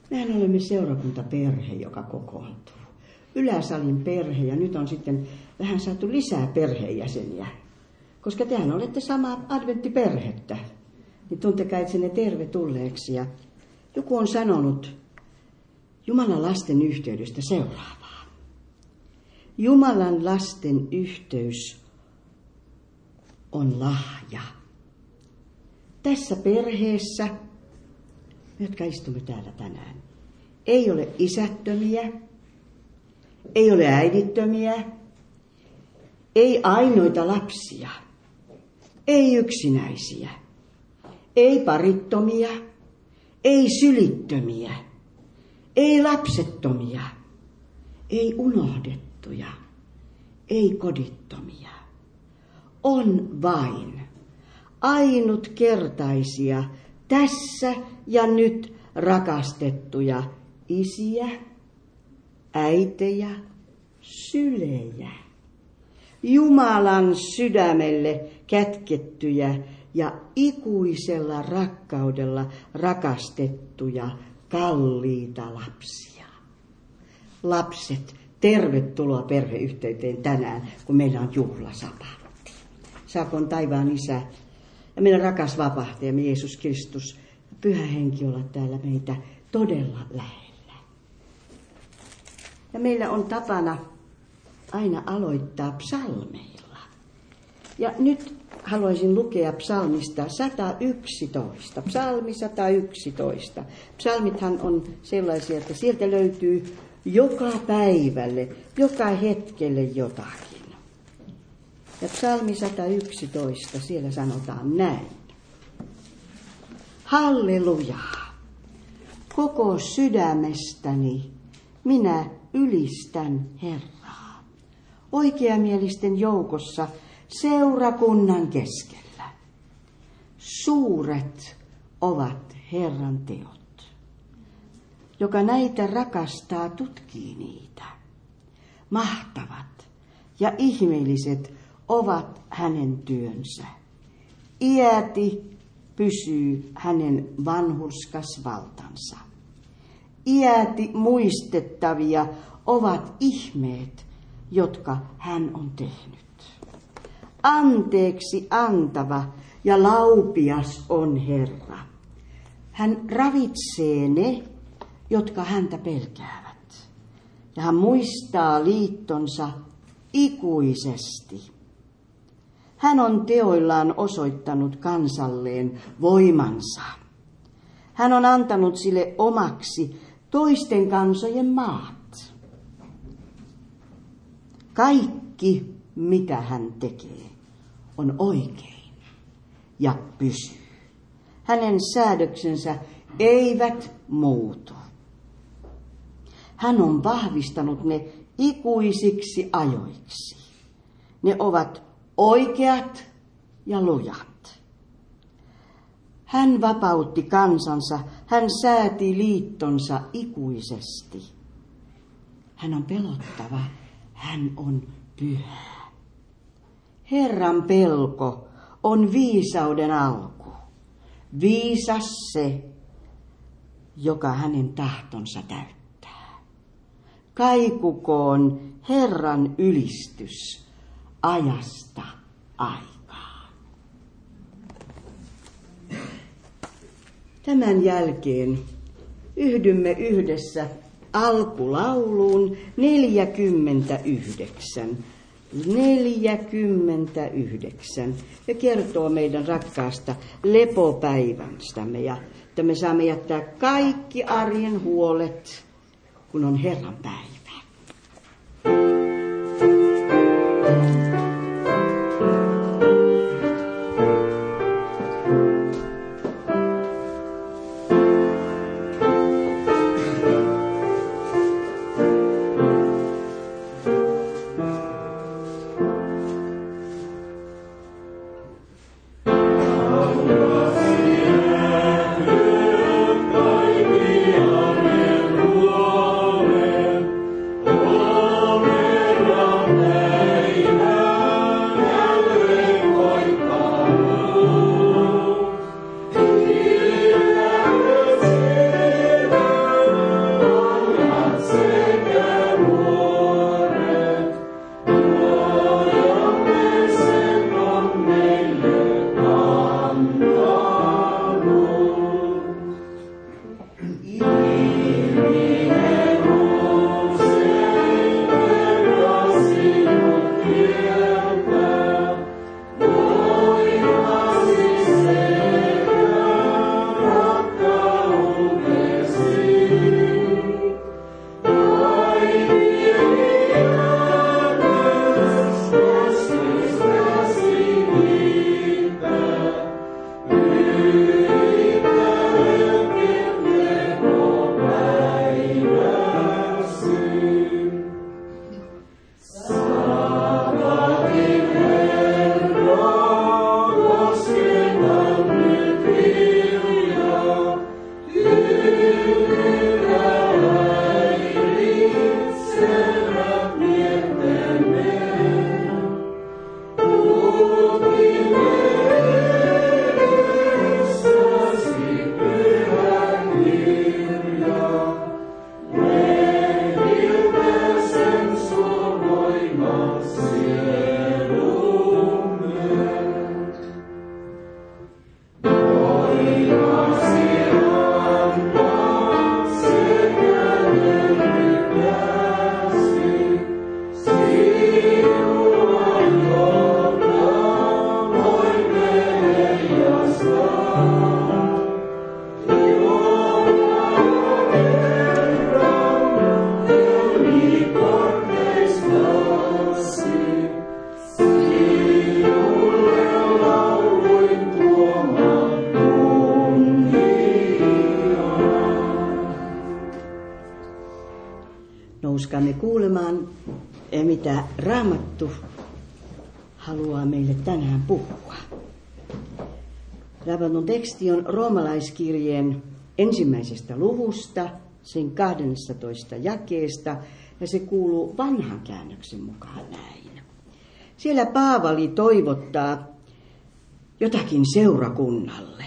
Mehän olemme seurakuntaperhe, joka kokoontuu. Yläsalin perhe, ja nyt on sitten vähän saatu lisää perheenjäseniä. Koska tehän olette samaa adventtiperhettä, niin tuntekaa itsenne tervetulleeksi. Ja joku on sanonut Jumalan lasten yhteydestä seuraavaa. Jumalan lasten yhteys on lahja. Tässä perheessä, jotka istumme täällä tänään, ei ole isättömiä, ei ole äidittömiä, ei ainoita lapsia, ei yksinäisiä, ei parittomia, ei sylittömiä, ei lapsettomia, ei unohdettuja, ei kodittomia. On vain ainutkertaisia, tässä ja nyt rakastettuja isiä, äitejä, sylejä. Jumalan sydämelle kätkettyjä ja ikuisella rakkaudella rakastettuja kalliita lapsia. Lapset, tervetuloa perheyhteyteen tänään, kun meillä on juhlasapatti. Saakoon taivaan Isä ja meidän rakas vapahtajamme Jeesus Kristus ja Pyhä Henki olla täällä meitä todella lähellä. Ja meillä on tapana aina aloittaa psalmeilla. Ja nyt haluaisin lukea psalmista 111. Psalmi 111. Psalmithan on sellaisia, että sieltä löytyy joka päivälle, joka hetkelle jotakin. Ja psalmi 111, siellä sanotaan näin. Halleluja! Koko sydämestäni minä ylistän Herraa. Oikeamielisten joukossa seurakunnan keskellä. Suuret ovat Herran teot. Joka näitä rakastaa, tutkii niitä. Mahtavat ja ihmeelliset ovat hänen työnsä. Iäti pysyy hänen vanhurskas valtansa. Iäti muistettavia ovat ihmeet, jotka hän on tehnyt. Anteeksi antava ja laupias on Herra. Hän ravitsee ne, jotka häntä pelkäävät. Ja hän muistaa liittonsa ikuisesti. Hän on teoillaan osoittanut kansalleen voimansa. Hän on antanut sille omaksi toisten kansojen maat. Kaikki, mitä hän tekee, on oikein ja pysyy. Hänen säädöksensä eivät muutu. Hän on vahvistanut ne ikuisiksi ajoiksi. Ne ovat oikeat ja lujat. Hän vapautti kansansa, hän sääti liittonsa ikuisesti. Hän on pelottava, hän on pyhä. Herran pelko on viisauden alku. Viisas se, joka hänen tahtonsa täyttää. Kaikukoon Herran ylistys ajasta aikaan. Tämän jälkeen yhdymme yhdessä alkulauluun 49. 49. Ja kertoo meidän rakkaasta lepopäivästämme ja että me saamme jättää kaikki arjen huolet, kun on Herran päivä. Nouskaamme kuulemaan, mitä Raamattu haluaa meille tänään puhua. Raamatun teksti on roomalaiskirjeen 1. luvusta, sen 12 jakeesta, ja se kuuluu vanhan käännöksen mukaan näin. Siellä Paavali toivottaa jotakin seurakunnalle.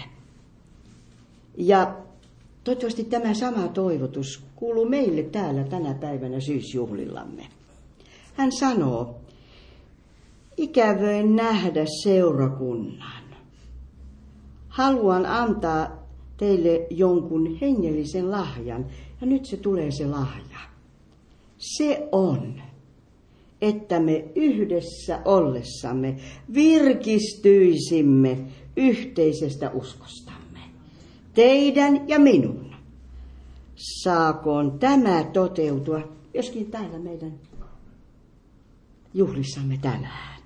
Ja toivottavasti tämä sama toivotus kuuluu meille täällä tänä päivänä syysjuhlillamme. Hän sanoo, ikävöin nähdä seurakunnan. Haluan antaa teille jonkun hengellisen lahjan, ja nyt se tulee se lahja. Se on, että me yhdessä ollessamme virkistyisimme yhteisestä uskostamme. Teidän ja minun. Saakoon tämä toteutua, joskin täällä meidän juhlissamme tänään.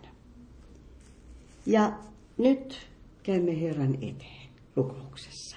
Ja nyt käymme Herran eteen rukouksessa.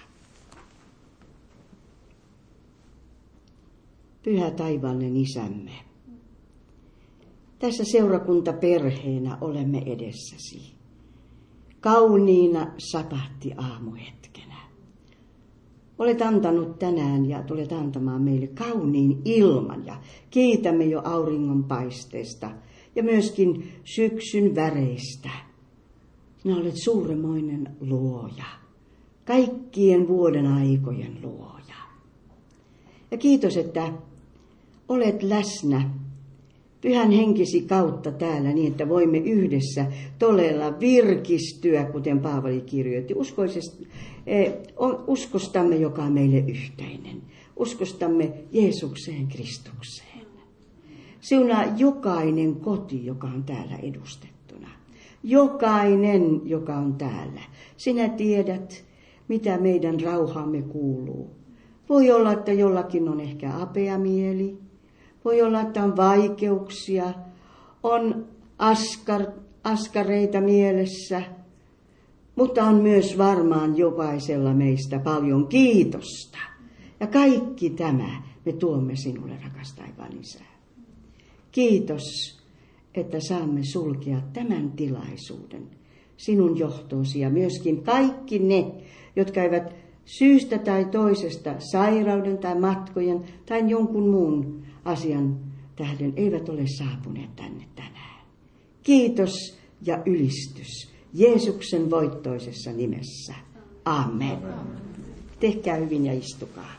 Pyhä taivaallinen Isämme, tässä seurakuntaperheenä olemme edessäsi. Kauniina sabatti-aamuhetkenä. Olet antanut tänään ja tulet antamaan meille kauniin ilman ja kiitämme jo auringonpaisteesta ja myöskin syksyn väreistä. Sinä olet suuremoinen luoja, kaikkien vuoden aikojen luoja. Ja kiitos, että olet läsnä Pyhän henkesi kautta täällä niin, että voimme yhdessä todella virkistyä, kuten Paavali kirjoitti, uskostamme, joka on meille yhteinen. Uskostamme Jeesukseen Kristukseen. Siunaa jokainen koti, joka on täällä edustettuna. Jokainen, joka on täällä. Sinä tiedät, mitä meidän rauhaamme kuuluu. Voi olla, että jollakin on ehkä apea mieli. Voi olla, että on vaikeuksia, on askareita mielessä, mutta on myös varmaan jokaisella meistä paljon kiitosta. Ja kaikki tämä me tuomme sinulle, rakas taivaan Isä. Kiitos, että saamme sulkea tämän tilaisuuden sinun johtoosi ja myöskin kaikki ne, jotka eivät syystä tai toisesta, sairauden tai matkojen tai jonkun muun asian tähden eivät ole saapuneet tänne tänään. Kiitos ja ylistys Jeesuksen voittoisessa nimessä. Amen. Tehkää hyvin ja istukaa.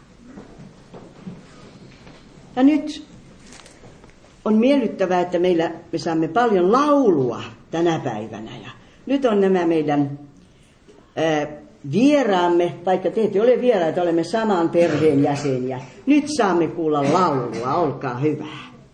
Ja nyt on miellyttävää, että me saamme paljon laulua tänä päivänä. Ja nyt on nämä meidän vieraamme, vaikka te ette ole vieraita, olemme saman perheen jäseniä. Nyt saamme kuulla laulua, olkaa hyvä.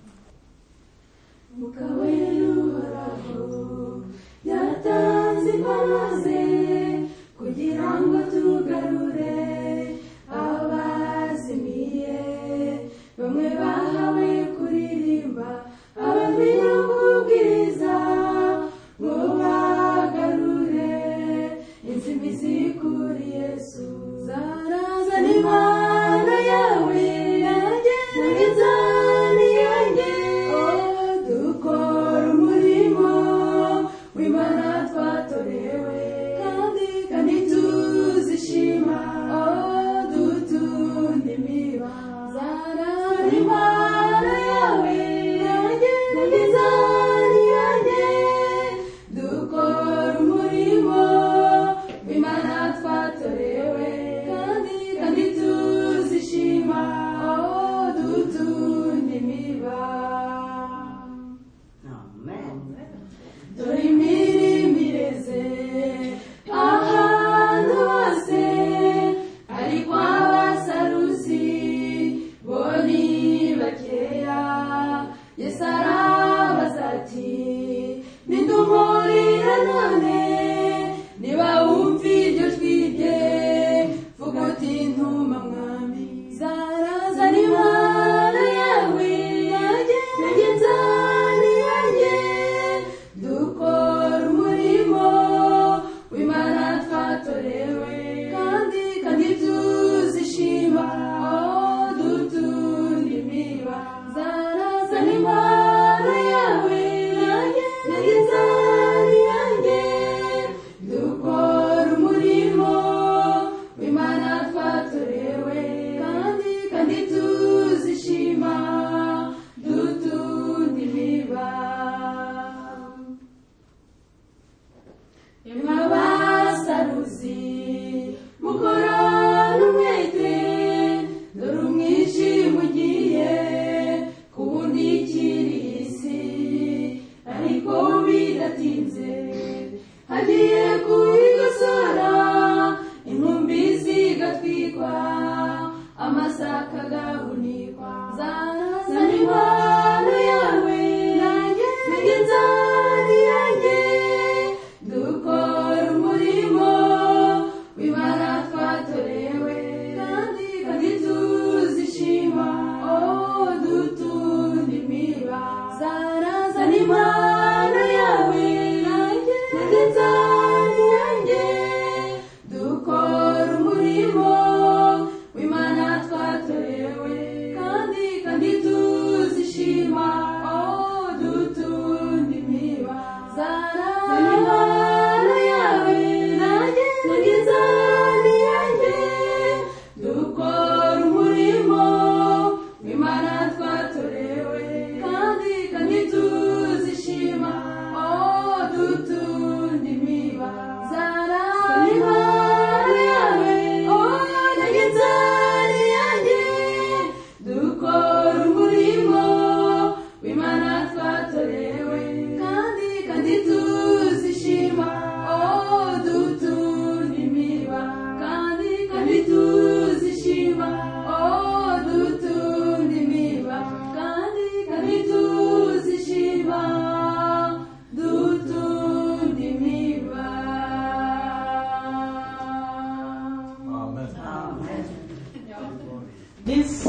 This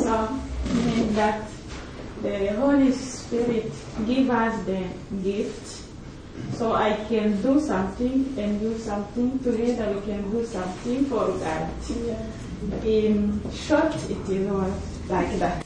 means that the Holy Spirit give us the gift, so I can do something and do something together. We can do something for God. In short, it is all like that.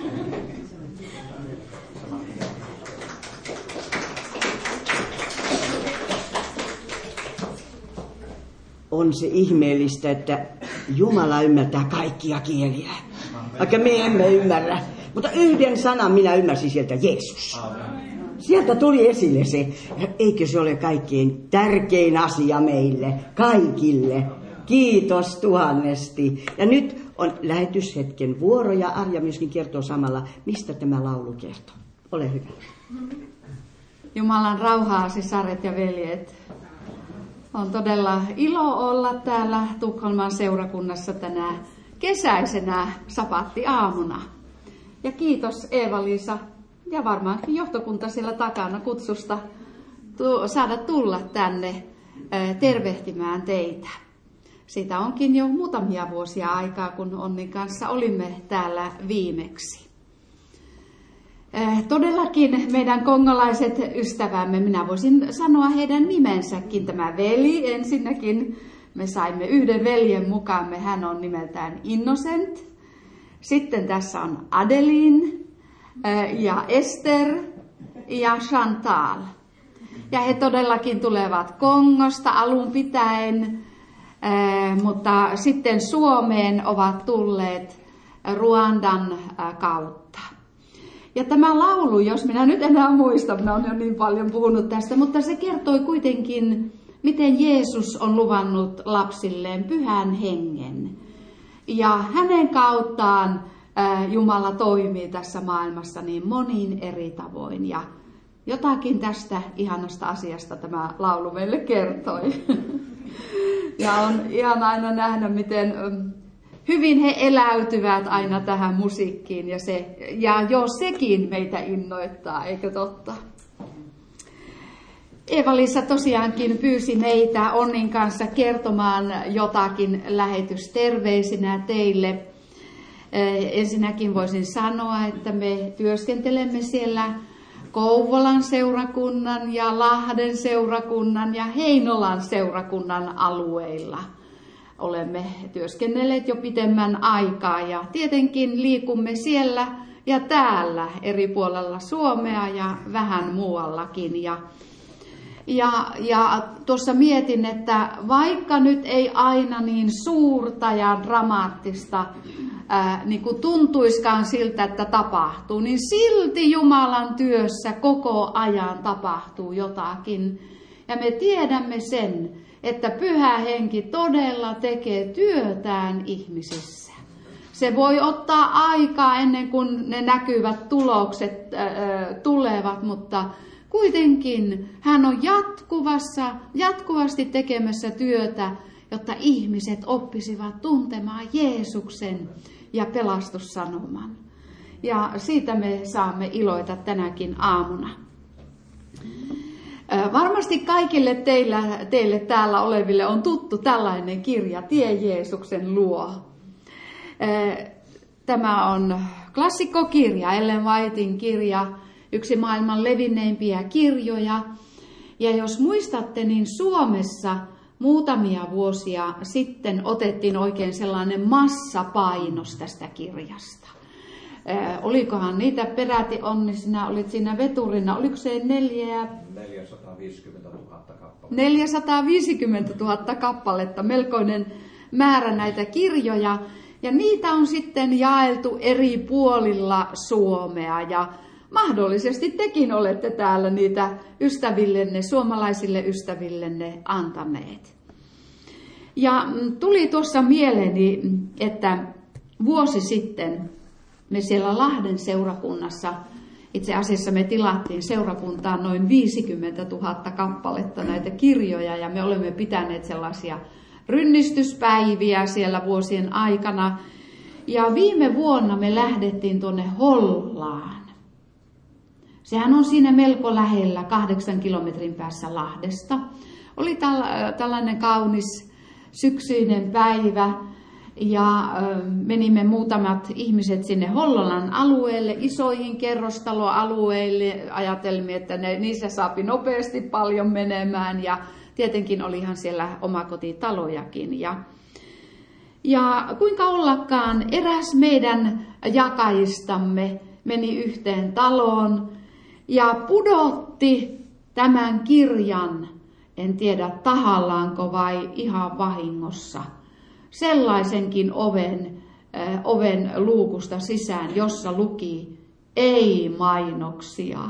On se ihmeellistä, että Jumala ymmärtää kaikkia kieliä, vaikka me emme ymmärrä. Mutta yhden sanan minä ymmärsin sieltä, Jeesus. Sieltä tuli esille se, eikö se ole kaikkein tärkein asia meille, kaikille. Kiitos tuhannesti. Ja nyt on lähetyshetken vuoro ja Arja myöskin kertoo samalla, mistä tämä laulu kertoo. Ole hyvä. Jumalan rauhaa, sisaret ja veljet. On todella ilo olla täällä Tukholman seurakunnassa tänä kesäisenä sapattiaamuna. Ja kiitos Eeva-Liisa ja varmaankin johtokunta siellä takana kutsusta saada tulla tänne tervehtimään teitä. Siitä onkin jo muutamia vuosia aikaa, kun Onnin kanssa olimme täällä viimeksi. Todellakin meidän kongolaiset ystävämme, minä voisin sanoa heidän nimensäkin, tämä veli ensinnäkin. Me saimme yhden veljen mukaan, hän on nimeltään Innocent. Sitten tässä on Adeline ja Esther ja Chantal. Ja he todellakin tulevat Kongosta alun pitäen, mutta sitten Suomeen ovat tulleet Ruandan kautta. Ja tämä laulu, jos minä nyt enää muista, minä olen jo niin paljon puhunut tästä, mutta se kertoi kuitenkin, miten Jeesus on luvannut lapsilleen pyhän hengen. Ja hänen kauttaan Jumala toimii tässä maailmassa niin monin eri tavoin. Ja jotakin tästä ihanasta asiasta tämä laulu meille kertoi. Ja on ihan aina nähdä, miten hyvin he eläytyvät aina tähän musiikkiin. Ja jo sekin meitä innoittaa, eikö totta? Eeva-Liisa tosiaankin pyysi meitä Onnin kanssa kertomaan jotakin lähetysterveisinä teille. Ensinnäkin voisin sanoa, että me työskentelemme siellä Kouvolan seurakunnan ja Lahden seurakunnan ja Heinolan seurakunnan alueilla. Olemme työskennelleet jo pitemmän aikaa ja tietenkin liikumme siellä ja täällä eri puolella Suomea ja vähän muuallakin. Ja tuossa mietin, että vaikka nyt ei aina niin suurta ja dramaattista niin kuin tuntuiskaan siltä, että tapahtuu, niin silti Jumalan työssä koko ajan tapahtuu jotakin. Ja me tiedämme sen, että Pyhä Henki todella tekee työtään ihmisissä. Se voi ottaa aikaa ennen kuin ne näkyvät tulokset tulevat, mutta kuitenkin hän on jatkuvasti tekemässä työtä, jotta ihmiset oppisivat tuntemaan Jeesuksen ja pelastussanoman. Ja siitä me saamme iloita tänäkin aamuna. Varmasti kaikille teille täällä oleville on tuttu tällainen kirja, Tie Jeesuksen luo. Tämä on klassikkokirja, Ellen Whiten kirja, yksi maailman levinneimpiä kirjoja. Ja jos muistatte, niin Suomessa muutamia vuosia sitten otettiin oikein sellainen massapainos tästä kirjasta. Olikohan niitä peräti, Onni, sinä olit siinä veturina, oliko se 450 000 kappaletta? 450 000 kappaletta, melkoinen määrä näitä kirjoja. Ja niitä on sitten jaeltu eri puolilla Suomea ja mahdollisesti tekin olette täällä niitä ystävillenne, suomalaisille ystävillenne antaneet. Ja tuli tuossa mieleeni, että vuosi sitten me siellä Lahden seurakunnassa, itse asiassa me tilattiin seurakuntaan noin 50 000 kappaletta näitä kirjoja ja me olemme pitäneet sellaisia rynnistyspäiviä siellä vuosien aikana. Ja viime vuonna me lähdettiin tuonne Hollaan. Sehän on siinä melko lähellä, 8 kilometrin päässä Lahdesta. Oli tällainen kaunis syksyinen päivä ja menimme muutamat ihmiset sinne Hollolan alueelle, isoihin kerrostaloalueille. Ajatelimme, että niissä saapi nopeasti paljon menemään ja tietenkin olihan siellä omakotitalojakin. Ja kuinka ollakaan eräs meidän jakajistamme meni yhteen taloon ja pudotti tämän kirjan, en tiedä tahallaanko vai ihan vahingossa, sellaisenkin oven luukusta sisään, jossa luki ei mainoksia.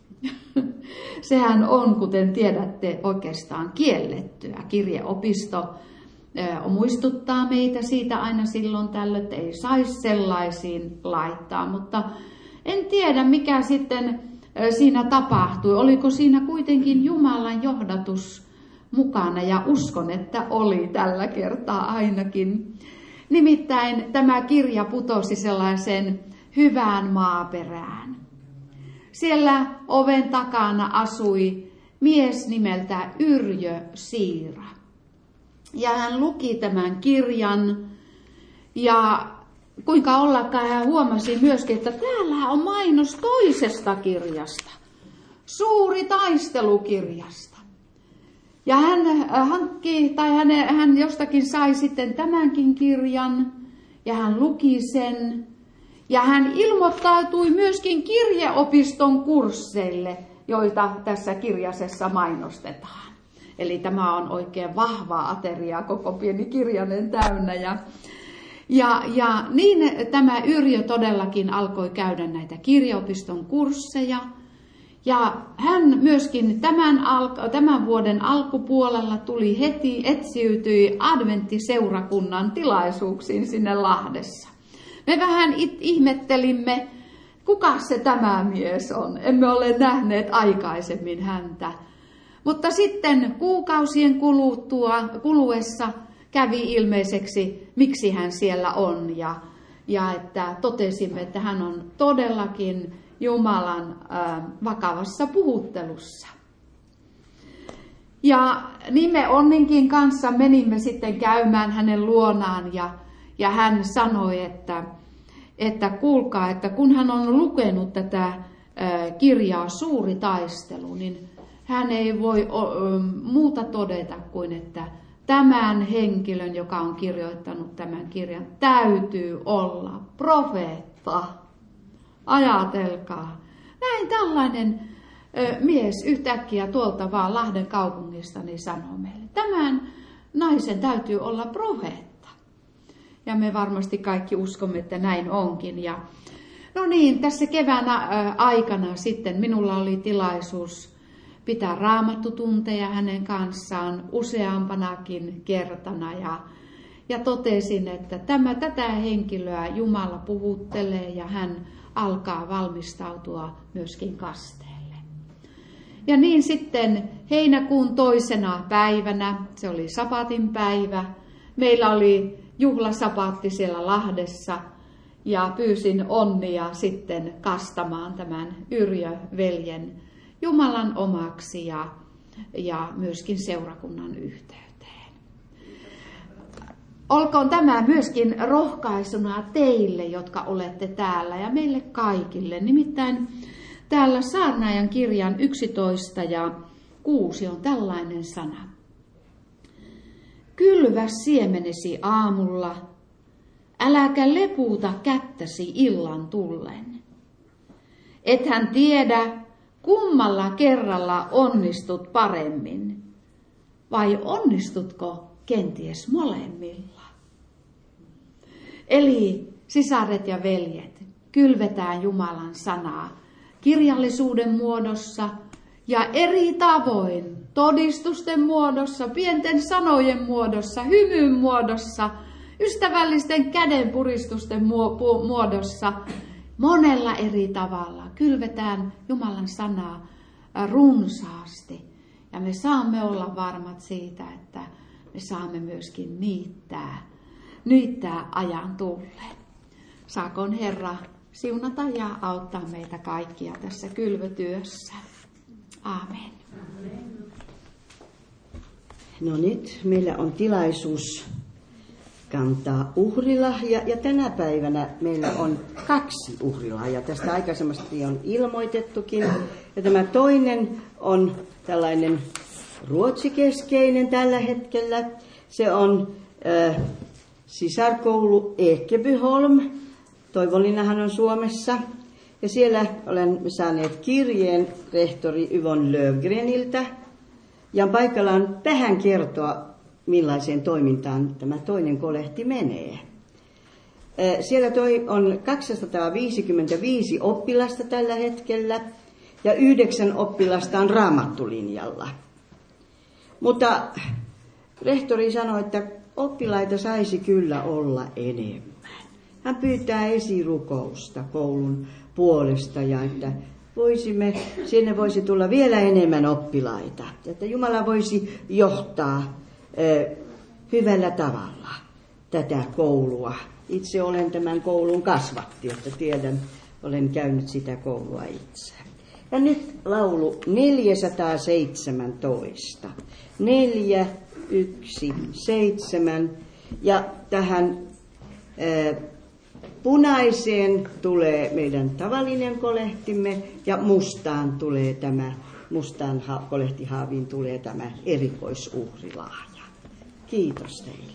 Sehän on, kuten tiedätte, oikeastaan kiellettyä. Kirjeopisto muistuttaa meitä siitä aina silloin tällöin, että ei saisi sellaisiin laittaa, mutta en tiedä mikä sitten siinä tapahtui. Oliko siinä kuitenkin Jumalan johdatus mukana ja uskon, että oli tällä kertaa ainakin. Nimittäin tämä kirja putosi sellaiseen hyvään maaperään. Siellä oven takana asui mies nimeltä Yrjö Siira. Ja hän luki tämän kirjan ja kuinka ollakaan hän huomasi myöskin, että täällä on mainos toisesta kirjasta. Suuri taistelukirjasta. Ja hän hankki, tai hän jostakin sai sitten tämänkin kirjan, ja hän luki sen. Ja hän ilmoittautui myöskin kirjeopiston kursseille, joita tässä kirjasessa mainostetaan. Eli tämä on oikein vahva ateria, koko pieni kirjanen täynnä. Ja niin tämä Yrjö todellakin alkoi käydä näitä kirjeopiston kursseja. Ja hän myöskin tämän vuoden alkupuolella tuli heti, etsiytyi adventtiseurakunnan tilaisuuksiin sinne Lahdessa. Me vähän ihmettelimme, kuka se tämä mies on. Emme ole nähneet aikaisemmin häntä. Mutta sitten kuukausien kuluessa kävi ilmeiseksi, miksi hän siellä on. Ja että totesimme, että hän on todellakin Jumalan vakavassa puhuttelussa. Ja niin me Onninkin kanssa menimme sitten käymään hänen luonaan ja hän sanoi, että kuulkaa, että kun hän on lukenut tätä kirjaa Suuri taistelu, niin hän ei voi muuta todeta kuin, että tämän henkilön, joka on kirjoittanut tämän kirjan, täytyy olla profeetta. Ajatelkaa. Näin tällainen mies yhtäkkiä tuolta vaan Lahden kaupungista niin sanoo meille. Tämän naisen täytyy olla profeetta. Ja me varmasti kaikki uskomme, että näin onkin. Ja, no niin, tässä kevään aikana sitten minulla oli tilaisuus pitää raamattutunteja hänen kanssaan useampanakin kertana. Ja totesin, että tätä henkilöä Jumala puhuttelee ja hän alkaa valmistautua myöskin kasteelle. Ja niin sitten heinäkuun 2. päivänä, se oli sapatin päivä, meillä oli juhlasapaatti siellä Lahdessa ja pyysin Onnia sitten kastamaan tämän Yrjö-veljen Jumalan omaksi ja myöskin seurakunnan yhteyteen. Olkoon tämä myöskin rohkaisuna teille, jotka olette täällä ja meille kaikille. Nimittäin täällä Saarnaajan kirjan 11 ja 6 on tällainen sana. Kylvä siemenesi aamulla, äläkä lepuuta kättäsi illan tullen. Ethän tiedä, kummalla kerralla onnistut paremmin, vai onnistutko kenties molemmilla? Eli sisaret ja veljet, kylvetään Jumalan sanaa kirjallisuuden muodossa ja eri tavoin, todistusten muodossa, pienten sanojen muodossa, hymyn muodossa, ystävällisten kädenpuristusten muodossa, monella eri tavalla. Kylvetään Jumalan sanaa runsaasti ja me saamme olla varmat siitä, että me saamme myöskin niittää ajan tulleen. Saakoon Herra siunata ja auttaa meitä kaikkia tässä kylvötyössä. Aamen. No nyt meillä on tilaisuus kantaa uhrilahja ja tänä päivänä meillä on 2 uhrilahjaa. Tästä aikaisemmasti on ilmoitettukin. Ja tämä toinen on tällainen ruotsikeskeinen tällä hetkellä. Se on sisarkoulu Ekebyholm. Toivonlinnahan on Suomessa. Ja siellä olemme saaneet kirjeen rehtori Yvonne Löfgreniltä. Ja on paikallaan tähän kertoa, millaiseen toimintaan tämä toinen kolehti menee. Siellä on 255 oppilasta tällä hetkellä ja 9 oppilasta on raamattulinjalla. Mutta rehtori sanoi, että oppilaita saisi kyllä olla enemmän. Hän pyytää esirukousta koulun puolesta ja että sinne voisi tulla vielä enemmän oppilaita. Että Jumala voisi johtaa hyvällä tavalla tätä koulua. Itse olen tämän koulun kasvatti, että tiedän, olen käynyt sitä koulua itse. Ja nyt laulu 417. 4, 1, 7. Ja tähän punaiseen tulee meidän tavallinen kolehtimme ja mustaan tulee mustaan kolehtihaaviin tulee tämä erikoisuhrilahja. Kiitos teille.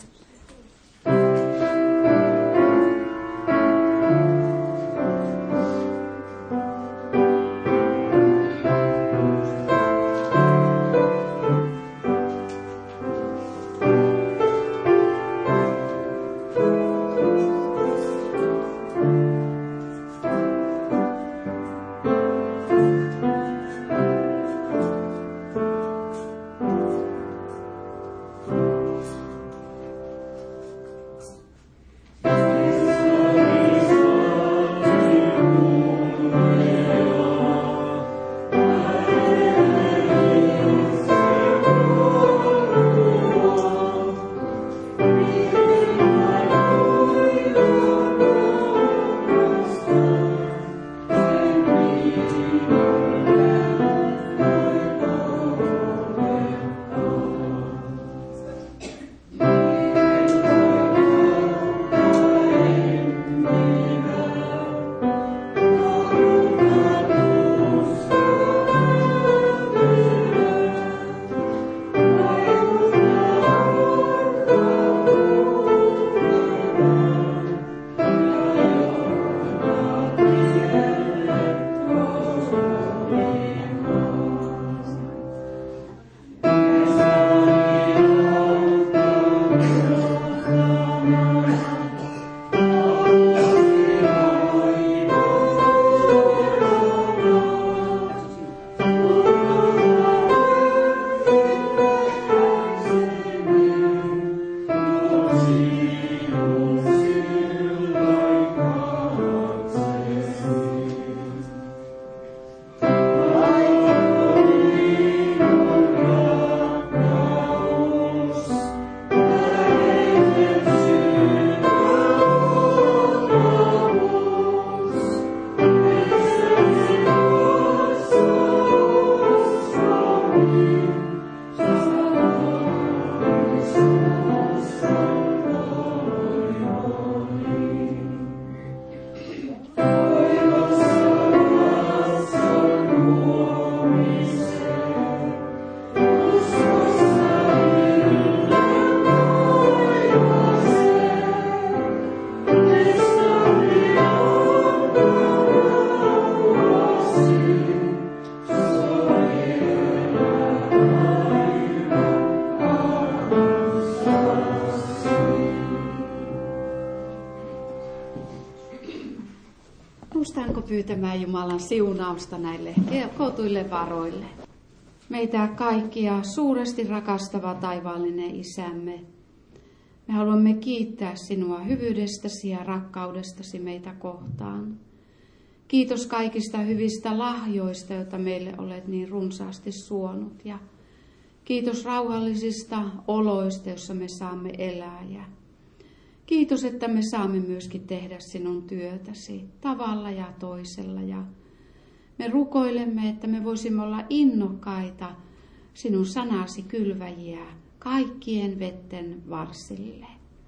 Muistanko pyytämään Jumalan siunausta näille kootuille varoille? Meitä kaikkia suuresti rakastava taivaallinen Isämme. Me haluamme kiittää sinua hyvyydestäsi ja rakkaudestasi meitä kohtaan. Kiitos kaikista hyvistä lahjoista, joita meille olet niin runsaasti suonut. Ja kiitos rauhallisista oloista, joissa me saamme elää. Ja kiitos, että me saamme myöskin tehdä sinun työtäsi tavalla ja toisella. Ja me rukoilemme, että me voisimme olla innokkaita sinun sanasi kylväjiä kaikkien vetten varsille.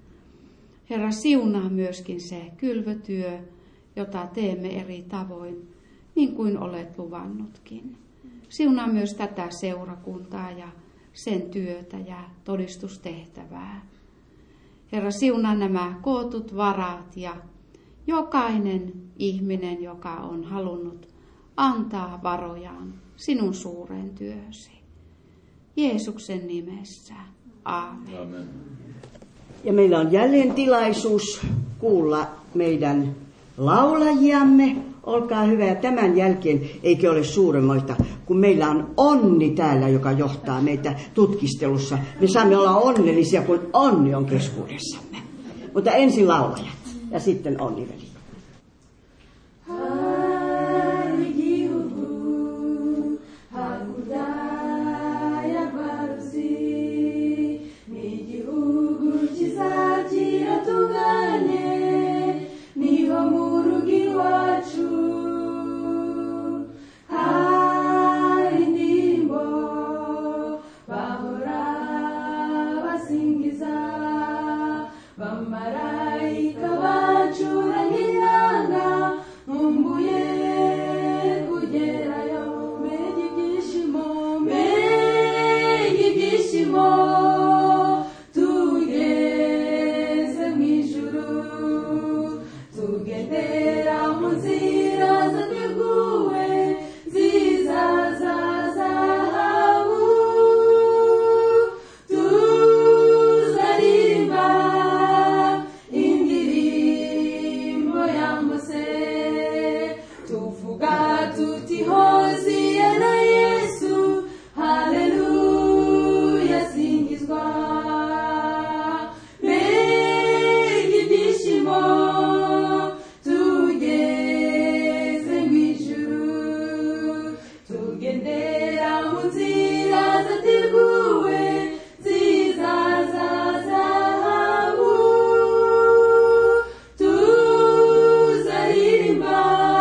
Herra, siunaa myöskin se kylvötyö, jota teemme eri tavoin, niin kuin olet luvannutkin. Siunaa myös tätä seurakuntaa ja sen työtä ja todistustehtävää. Herra, siunaa nämä kootut varat ja jokainen ihminen, joka on halunnut antaa varojaan sinun suureen työsi. Jeesuksen nimessä. Aamen. Amen. Ja meillä on jälleen tilaisuus kuulla meidän laulajiamme. Olkaa hyvä. Ja tämän jälkeen eikö ole suuremmoista, kun meillä on Onni täällä, joka johtaa meitä tutkistelussa. Me saamme olla onnellisia, kun Onni on keskuudessamme. Mutta ensin laulajat ja sitten Onni-veli. bw'iwacu hari indirimbo bahora basingiza, bamarayika bacuranga inanga, nkumbuye kugerayo. Mbega ibyishimo, mbega ibyishimo, tugeze mu ijuru, tugendera mu nzira zateguwe nziza za zahabu, tuzaririmba indirimbo ya Mose, tuvuga tuti hoziyana Yesu, haleluya singizwa. Mbega ibyishimo, tugeze mu ijuru, tugendera mu nzira zateguwe nziza za zahabu, tuzaririmba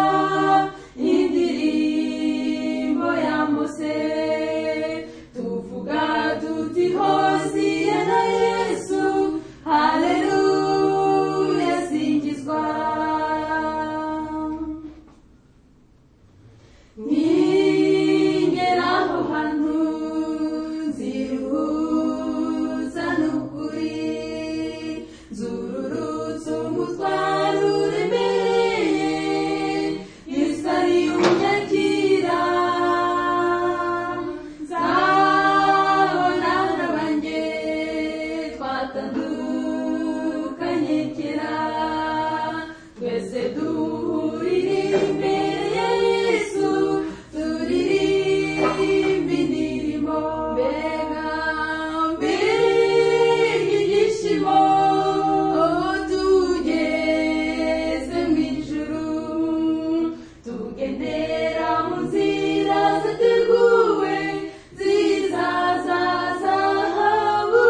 indirimbo ya Mose, tuvuga tuti hoziyana Yesu, haleluya singizwa. Ningera aho hantu nziruhutsa n'ukuri, nzururutsa umutwaro uremereye, Yesu ari unyakira, nzabona n'abanjye twatandukanye kera, twese duhurire imbere ya Yesu, turirimba indirimbo. Mbega ibyishimo, tugeze mu ijuru, tugendera mu nzira zateguwe nziza za zahabu,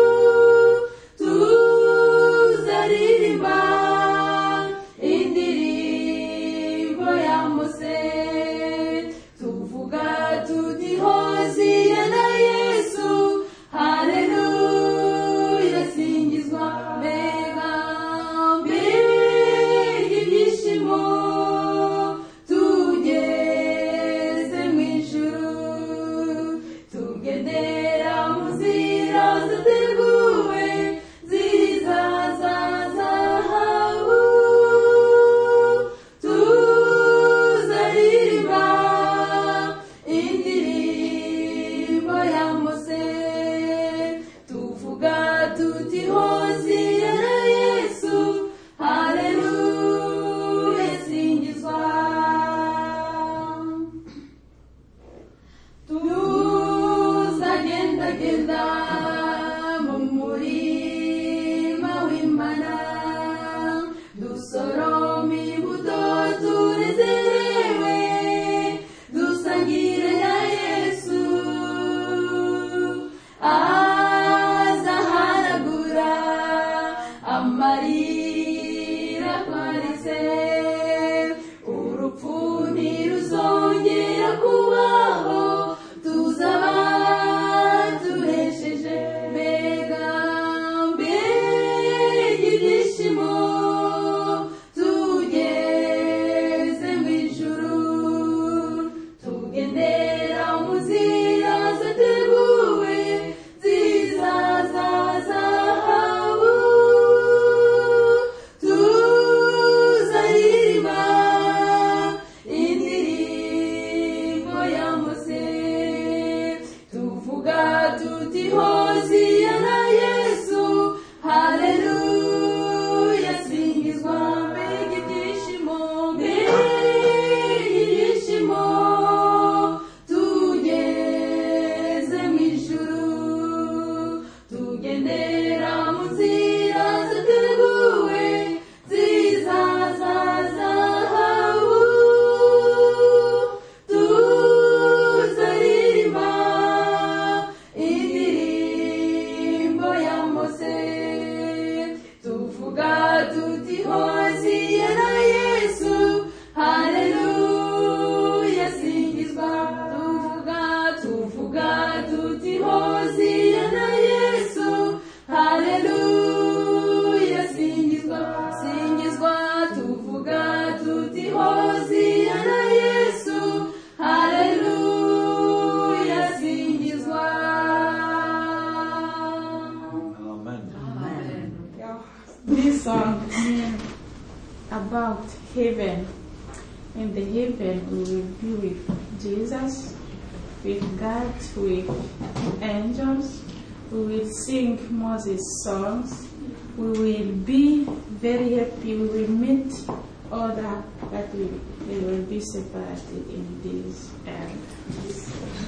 tuzaririmba indirimbo heaven. In the heaven we will be with Jesus, with God, with angels. We will sing Moses' songs. We will be very happy. We will meet other that we will be separated in this earth.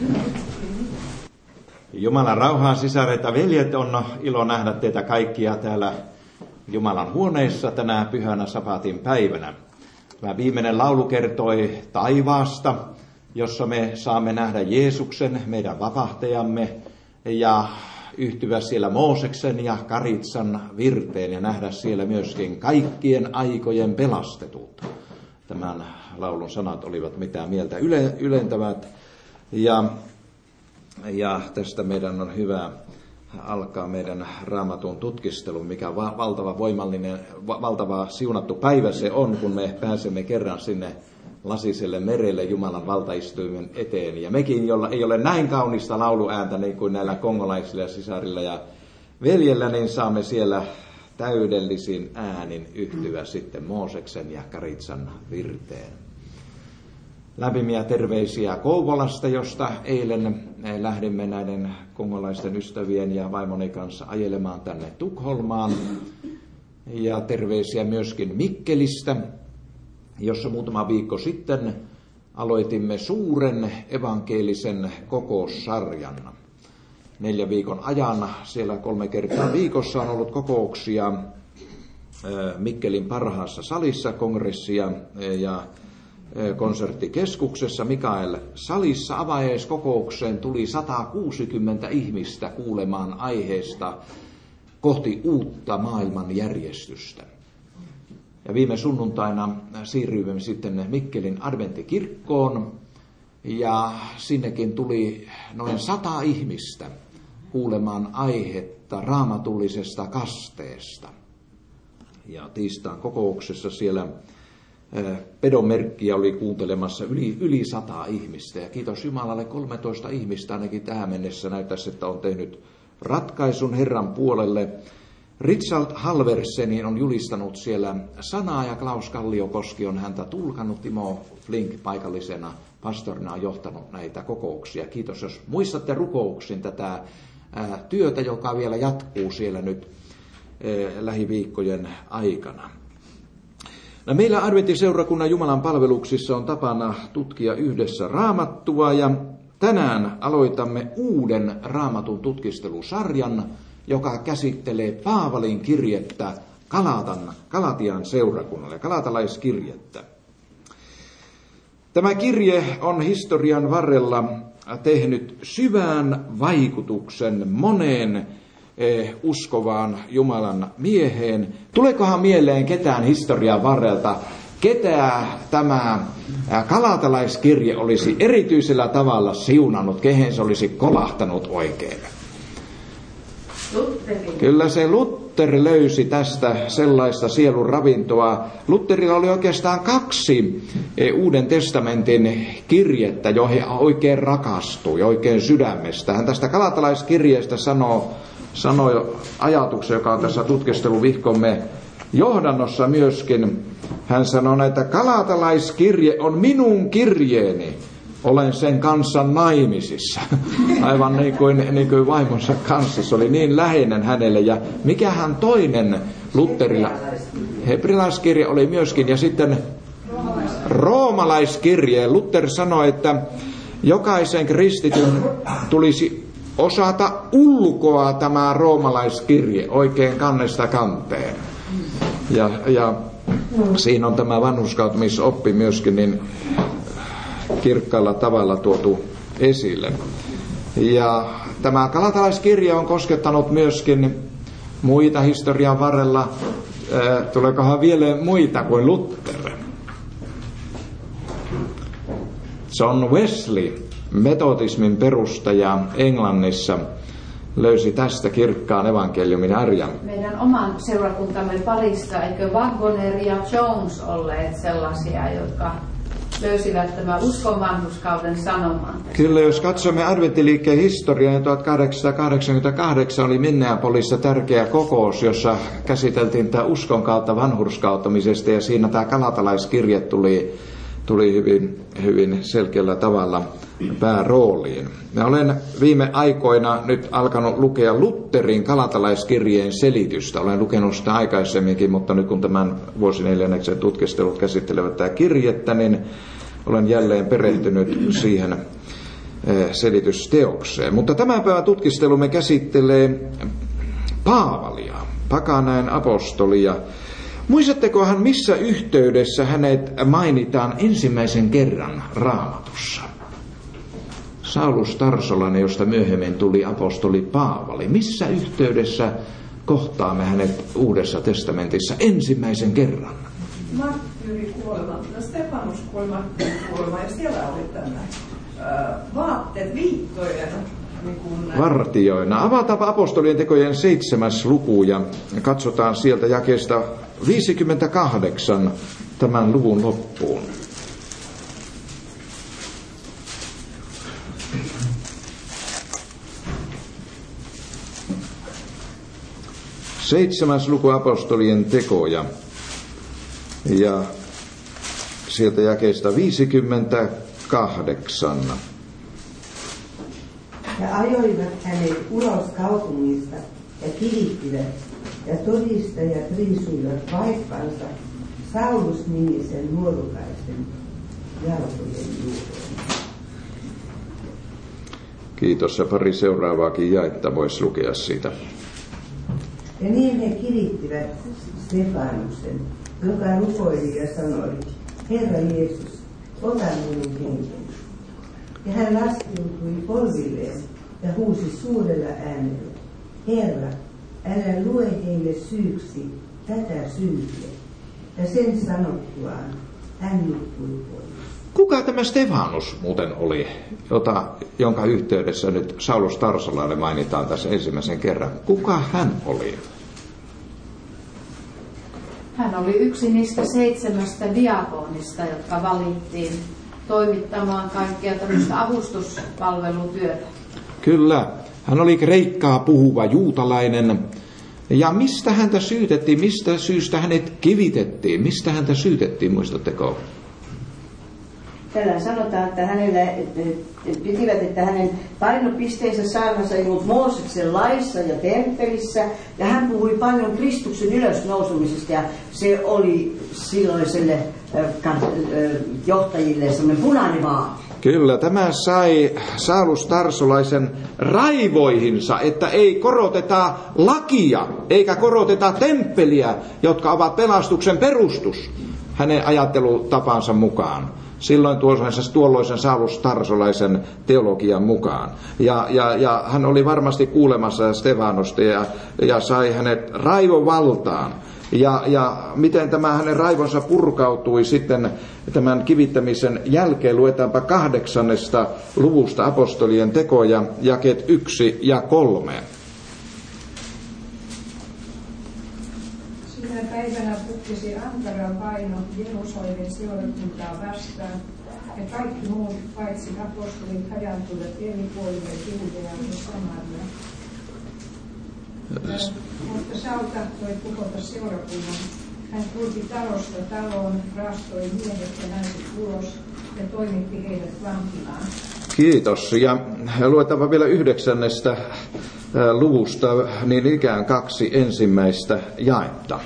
Jumalan rauhaa, sisaret ja veljet, on ilo nähdä teitä kaikkia täällä Jumalan huoneessa tänä pyhänä sabatin päivänä. Tämä viimeinen laulu kertoi taivaasta, jossa me saamme nähdä Jeesuksen, meidän vapahtajamme, ja yhtyä siellä Mooseksen ja Karitsan virteen ja nähdä siellä myöskin kaikkien aikojen pelastetut. Tämän laulun sanat olivat mitä mieltä ylentävät. Ja tästä meidän on hyvä alkaa meidän Raamatun tutkistelu, mikä valtava voimallinen, valtava siunattu päivä se on, kun me pääsemme kerran sinne lasiselle merelle Jumalan valtaistuimen eteen. Ja mekin, jolla ei ole näin kaunista lauluääntä niin kuin näillä kongolaisilla ja sisarilla ja veljellä, niin saamme siellä täydellisin äänin yhtyä sitten Mooseksen ja Karitsan virteen. Lämpimiä terveisiä Kouvolasta, josta eilen lähdimme näiden kongolaisten ystävien ja vaimoni kanssa ajelemaan tänne Tukholmaan. Ja terveisiä myöskin Mikkelistä, jossa muutama viikko sitten aloitimme suuren evankelisen kokoussarjan. 4 viikon ajan siellä 3 kertaa viikossa on ollut kokouksia Mikkelin parhaassa salissa, kongressia ja konserttikeskuksessa Mikael salissa. Avajaiskokoukseen tuli 160 ihmistä kuulemaan aiheesta kohti uutta maailmanjärjestystä. Ja viime sunnuntaina siirryimme sitten Mikkelin adventtikirkkoon ja sinnekin tuli noin 100 ihmistä kuulemaan aihetta raamatullisesta kasteesta. Ja tiistain kokouksessa siellä pedonmerkkiä oli kuuntelemassa yli 100 ihmistä. Ja kiitos Jumalalle, 13 ihmistä ainakin tähän mennessä näyttäisi, että on tehnyt ratkaisun Herran puolelle. Richard Halversenin on julistanut siellä sanaa ja Klaus Kalliokoski on häntä tulkannut. Timo Flink paikallisena pastorina on johtanut näitä kokouksia. Kiitos, jos muistatte rukouksin tätä työtä, joka vielä jatkuu siellä nyt lähiviikkojen aikana. No, meillä Adventtiseurakunnan Jumalan palveluksissa on tapana tutkia yhdessä Raamattua ja tänään aloitamme uuden Raamatun tutkistelusarjan, joka käsittelee Paavalin kirjettä Galatian seurakunnalle, galatalaiskirjettä. Tämä kirje on historian varrella tehnyt syvän vaikutuksen moneen uskovaan Jumalan mieheen. Tuleekohan mieleen ketään historian varrelta, ketä tämä galatalaiskirje olisi erityisellä tavalla siunannut, kehen se olisi kolahtanut oikein? Lutteri. Kyllä se Luther löysi tästä sellaista sielun ravintoa. Lutherilla oli oikeastaan 2 Uuden testamentin kirjettä, joihin hän oikein rakastui, oikein sydämestä. Hän tästä galatalaiskirjeestä sanoi ajatuksen, joka on tässä tutkisteluvihkomme johdannossa myöskin. Hän sanoi, että galatalaiskirje on minun kirjeeni. Olen sen kanssa naimisissa. Aivan niin kuin vaimonsa kanssa. Se oli niin läheinen hänelle. Ja mikähän toinen Lutherilla? Hebrealaiskirje oli myöskin. Ja sitten roomalaiskirje. Luther sanoi, että jokaisen kristityn tulisi osata ulkoa tämä roomalaiskirje oikein kannesta kanteen. Ja siinä on tämä vanhurskautumisoppi myöskin niin kirkkaalla tavalla tuotu esille. Ja tämä galatalaiskirja on koskettanut myöskin muita historian varrella. Tuleekohan vielä muita kuin Luther? John Wesley, metodismin perustaja Englannissa, löysi tästä kirkkaan evankeliumin arjan. Meidän oman seurakuntamme parissa, eikö Waggoner ja Jones olleet sellaisia, jotka löysivät tämän uskon vanhurskauden sanomaan. Kyllä, jos katsomme adventtiliikkeen historiaa, niin 1888 oli Minneapolissa tärkeä kokous, jossa käsiteltiin tämä uskon kautta vanhurskauttamisesta, ja siinä tämä galatalaiskirje tuli hyvin selkeällä tavalla päärooliin. Mä olen viime aikoina nyt alkanut lukea Lutherin galatalaiskirjeen selitystä. Olen lukenut sitä aikaisemminkin, mutta nyt kun tämän vuosineljänneksen tutkistelut käsittelevät tätä kirjettä, niin olen jälleen perehtynyt siihen selitysteokseen. Mutta tämän päivän tutkistelumme käsittelee Paavalia, Pakanain apostolia. Muistattekohan, missä yhteydessä hänet mainitaan ensimmäisen kerran Raamatussa? Saulus Tarsolainen, josta myöhemmin tuli apostoli Paavali. Missä yhteydessä kohtaamme hänet Uudessa testamentissa ensimmäisen kerran? Marttyyrikuolema, Stefanus kuoli marttyyrikuolema, ja siellä oli tämä vaatteet viittoina. Vartijoina. Avataanpa apostolien tekojen 7. luku ja katsotaan sieltä jakeesta 58 tämän luvun loppuun. Seitsemäs luku apostolien tekoja ja sieltä jakeesta 58. Ja ajoivat hänet ulos kaupungista ja kivittivät, ja todistajat riisuivat vaippansa Saulus-nimisen nuorukaisen jalkojen juureen. Kiitos, ja pari seuraavaakin jaetta voisi lukea siitä. Ja niin he kirittivät Stefanuksen, joka rukoili ja sanoi, Herra Jeesus, ota minun henkeni. Ja hän laskiutui polvilleen ja huusi suurella äänellä, Herra, älä lue heille syyksi tätä syytä. Ja sen sanottuaan hän nukkui pois. Kuka tämä Stefanus muuten oli, jonka yhteydessä nyt Saulus Tarsolainen mainitaan tässä ensimmäisen kerran? Kuka hän oli? Hän oli yksi niistä 7 diakonista, jotka valittiin toimittamaan kaikkea tämmöistä avustuspalvelutyötä. Kyllä, hän oli kreikkaa puhuva juutalainen. Ja mistä häntä syytettiin, mistä syystä hänet kivitettiin, mistä häntä syytettiin, muistatteko? Täällä sanotaan, että hänellä pitivät, että hänen painopisteensä saarnassa ei ollut Mooseksen laissa ja temppelissä. Ja hän puhui paljon Kristuksen ylösnousemisesta ja se oli silloiselle johtajille semmoinen punainen vaate. Kyllä, tämä sai Saulus Tarsolaisen raivoihinsa, että ei koroteta lakia eikä koroteta temppeliä, jotka ovat pelastuksen perustus hänen ajattelutapansa mukaan. Silloin tuolloisen Saulus Tarsolaisen teologian mukaan. Ja hän oli varmasti kuulemassa Stefanusta ja sai hänet raivovaltaan. Ja miten tämä hänen raivonsa purkautui sitten tämän kivittämisen jälkeen, luetaanpa 8. luvusta apostolien tekoja, jakeet 1 ja 3. Sinä päivänä pukkisi ankara paino Jerusalemin seurakuntaa vastaan, ja kaikki muut paitsi apostolit hajantuivat eri puolille Juudeaan ja Samariaan. Mutta Saul tahtoi tuhota seurakunnan. Hän kulki talosta taloon, raastoi miehet ja naiset ulos ja toimitti heidät vankilaan. Kiitos. Ja luetaanpa vielä 9. luvusta niin ikään 2 ensimmäistä jaetta.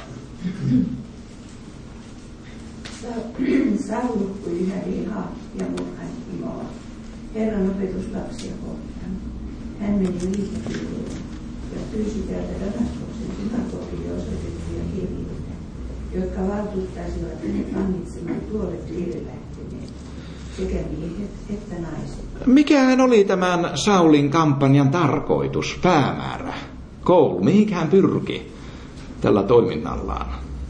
Saul nukkui yhä lihaa ja murhan imoa. Herran opetuslapsia kohtaan. Hän meni liikapiiloon ja pyysi täältä Damaskoksen synagogille osoitettuja kirjeitä, jotka valtuuttaisivat hänet vangitsemaan tuoret liirelähteneet, sekä miehet että naiset. Mikähän oli tämän Saulin kampanjan tarkoitus, päämäärä, goal, mihin hän pyrki tällä toiminnallaan?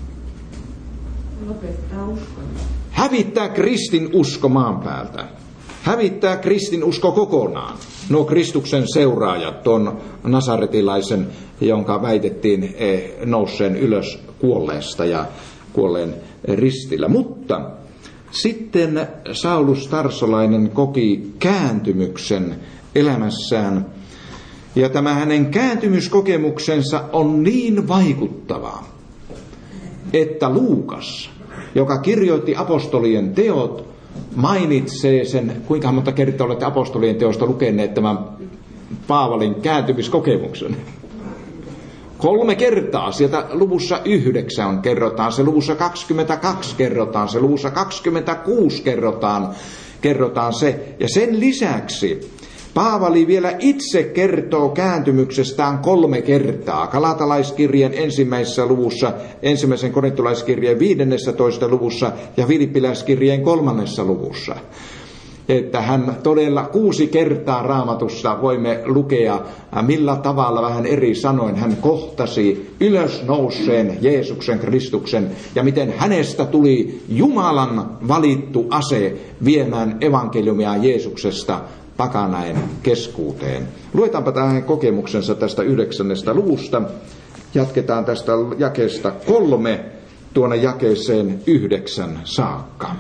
Lopettaa uskon. Hävittää kristin usko maan päältä. Hävittää kristin usko kokonaan. Nuo Kristuksen seuraajat, ton nasaretilaisen, jonka väitettiin nousseen ylös kuolleesta ja kuolleen ristillä. Mutta Sitten Saulus Tarsolainen koki kääntymyksen elämässään. Ja tämä hänen kääntymyskokemuksensa on niin vaikuttava, että Luukas, joka kirjoitti apostolien teot, mainitsee sen, kuinka monta kertaa olette apostolien teosta lukeneet tämän Paavalin kääntymiskokemuksen. 3 kertaa. Sieltä luvussa 9 kerrotaan, se luvussa 22 kerrotaan, se luvussa 26 kerrotaan se. Ja sen lisäksi Paavali vielä itse kertoo kääntymyksestään 3 kertaa. Galatalaiskirjeen 1. luvussa, 1. korintolaiskirjeen 15. luvussa ja Filippiläiskirjeen 3. luvussa. Että hän todella 6 kertaa Raamatussa voimme lukea, millä tavalla vähän eri sanoin hän kohtasi ylösnouseen Jeesuksen Kristuksen ja miten hänestä tuli Jumalan valittu ase viemään evankeliumia Jeesuksesta pakanain keskuuteen. Luetaanpa tähän kokemuksensa tästä 9. luvusta. Jatketaan tästä jakeesta 3 tuonne jakeeseen 9 saakka.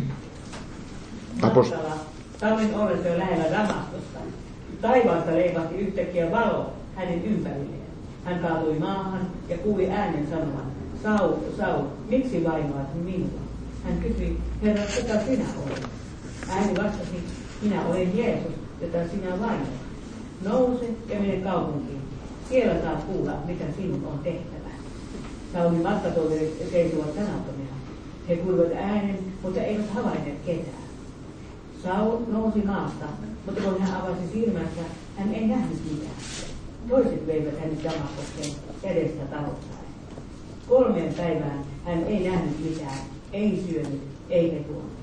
Talven ollessa jo lähellä Damaskosta. Taivaasta leipahti yhtäkkiä valo hänen ympärilleen. Hän kaatui maahan ja kuuli äänen sanovan, Saul, Saul, miksi vainoat minua? Hän kysyi, Herra, ketä sinä olet? Ääni vastasi, minä olen Jeesus, jota sinä vainoat. Nouse ja mene kaupunkiin. Siellä saat kuulla, mitä sinun on tehtävä. Saulin matkatoverit seisoivat sanattomina. He kuulivat äänen, mutta eivät havainneet ketään. Saul nousi maasta, mutta kun hän avasi silmänsä, hän ei nähnyt mitään. Toiset veivät hänet Damaskoksen edestä talouttaan. 3 päivään hän ei nähnyt mitään, ei syönyt, eikä juonut.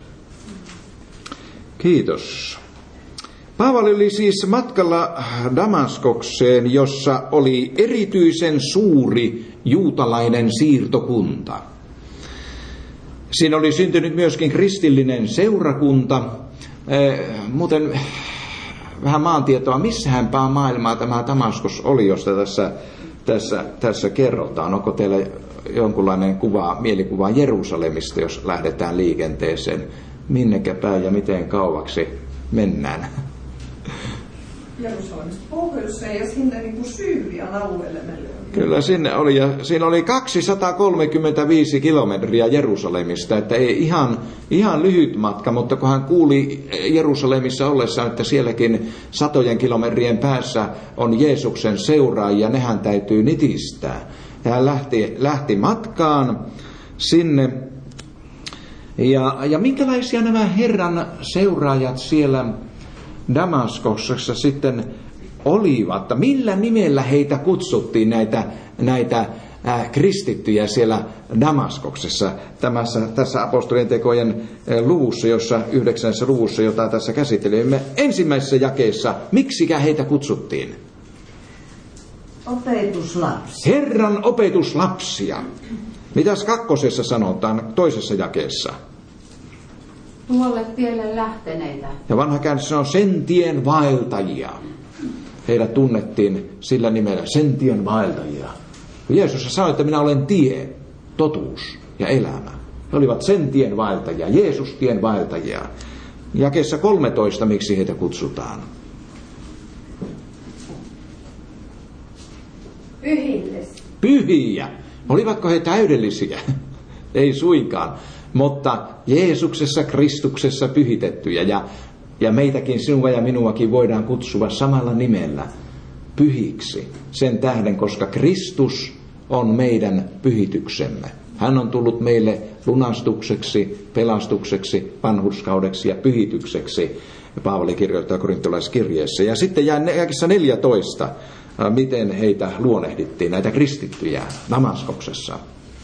Kiitos. Paavali oli siis matkalla Damaskokseen, jossa oli erityisen suuri juutalainen siirtokunta. Siinä oli syntynyt myöskin kristillinen seurakunta. Muuten vähän maantietoa, missähän päin maailmaa tämä Damaskos oli, josta tässä kerrotaan. Onko teillä jonkunlainen mielikuva Jerusalemista, jos lähdetään liikenteeseen? Minnekä päin ja miten kauaksi mennään? Jerusalemista pohjoiseen ja sinne niin kuin Syyrian alueelle meille. Kyllä sinne oli, ja siinä oli 235 kilometriä Jerusalemista, että ei ihan lyhyt matka, mutta kun hän kuuli Jerusalemissa ollessaan, että sielläkin 100 kilometrien päässä on Jeesuksen seuraajia, nehän täytyy nitistää. Ja hän lähti matkaan sinne. Ja minkälaisia nämä Herran seuraajat siellä Damaskoksessa sitten olivat? Millä nimellä heitä kutsuttiin näitä kristittyjä siellä Damaskoksessa? Tässä apostolien tekojen luvussa, 9. luvussa, jota tässä käsittelimme ensimmäisessä jakeessa. Miksikä heitä kutsuttiin? Opetuslapsi. Herran opetuslapsia. Mitäs 2. sanotaan 2. jakeessa? Tuolle tielle lähteneitä. Ja vanha käännös sanoo sen tien vaeltajia. Heidät tunnettiin sillä nimellä, sen tien vaeltajia. Jeesus sanoi, että minä olen tie, totuus ja elämä. He olivat sen tien vaeltajia, Jeesus tien vaeltajia. Jakeessa 13, miksi heitä kutsutaan? Pyhiä. Olivatko he täydellisiä? Ei suinkaan. Mutta Jeesuksessa, Kristuksessa pyhitettyjä. Ja meitäkin, sinua ja minuakin voidaan kutsua samalla nimellä pyhiksi. Sen tähden, koska Kristus on meidän pyhityksemme. Hän on tullut meille lunastukseksi, pelastukseksi, vanhurskaudeksi ja pyhitykseksi. Paavali kirjoittaa korintolaiskirjeessä. Ja sitten jakeessa 14, miten heitä luonehdittiin, näitä kristittyjä Damaskoksessa.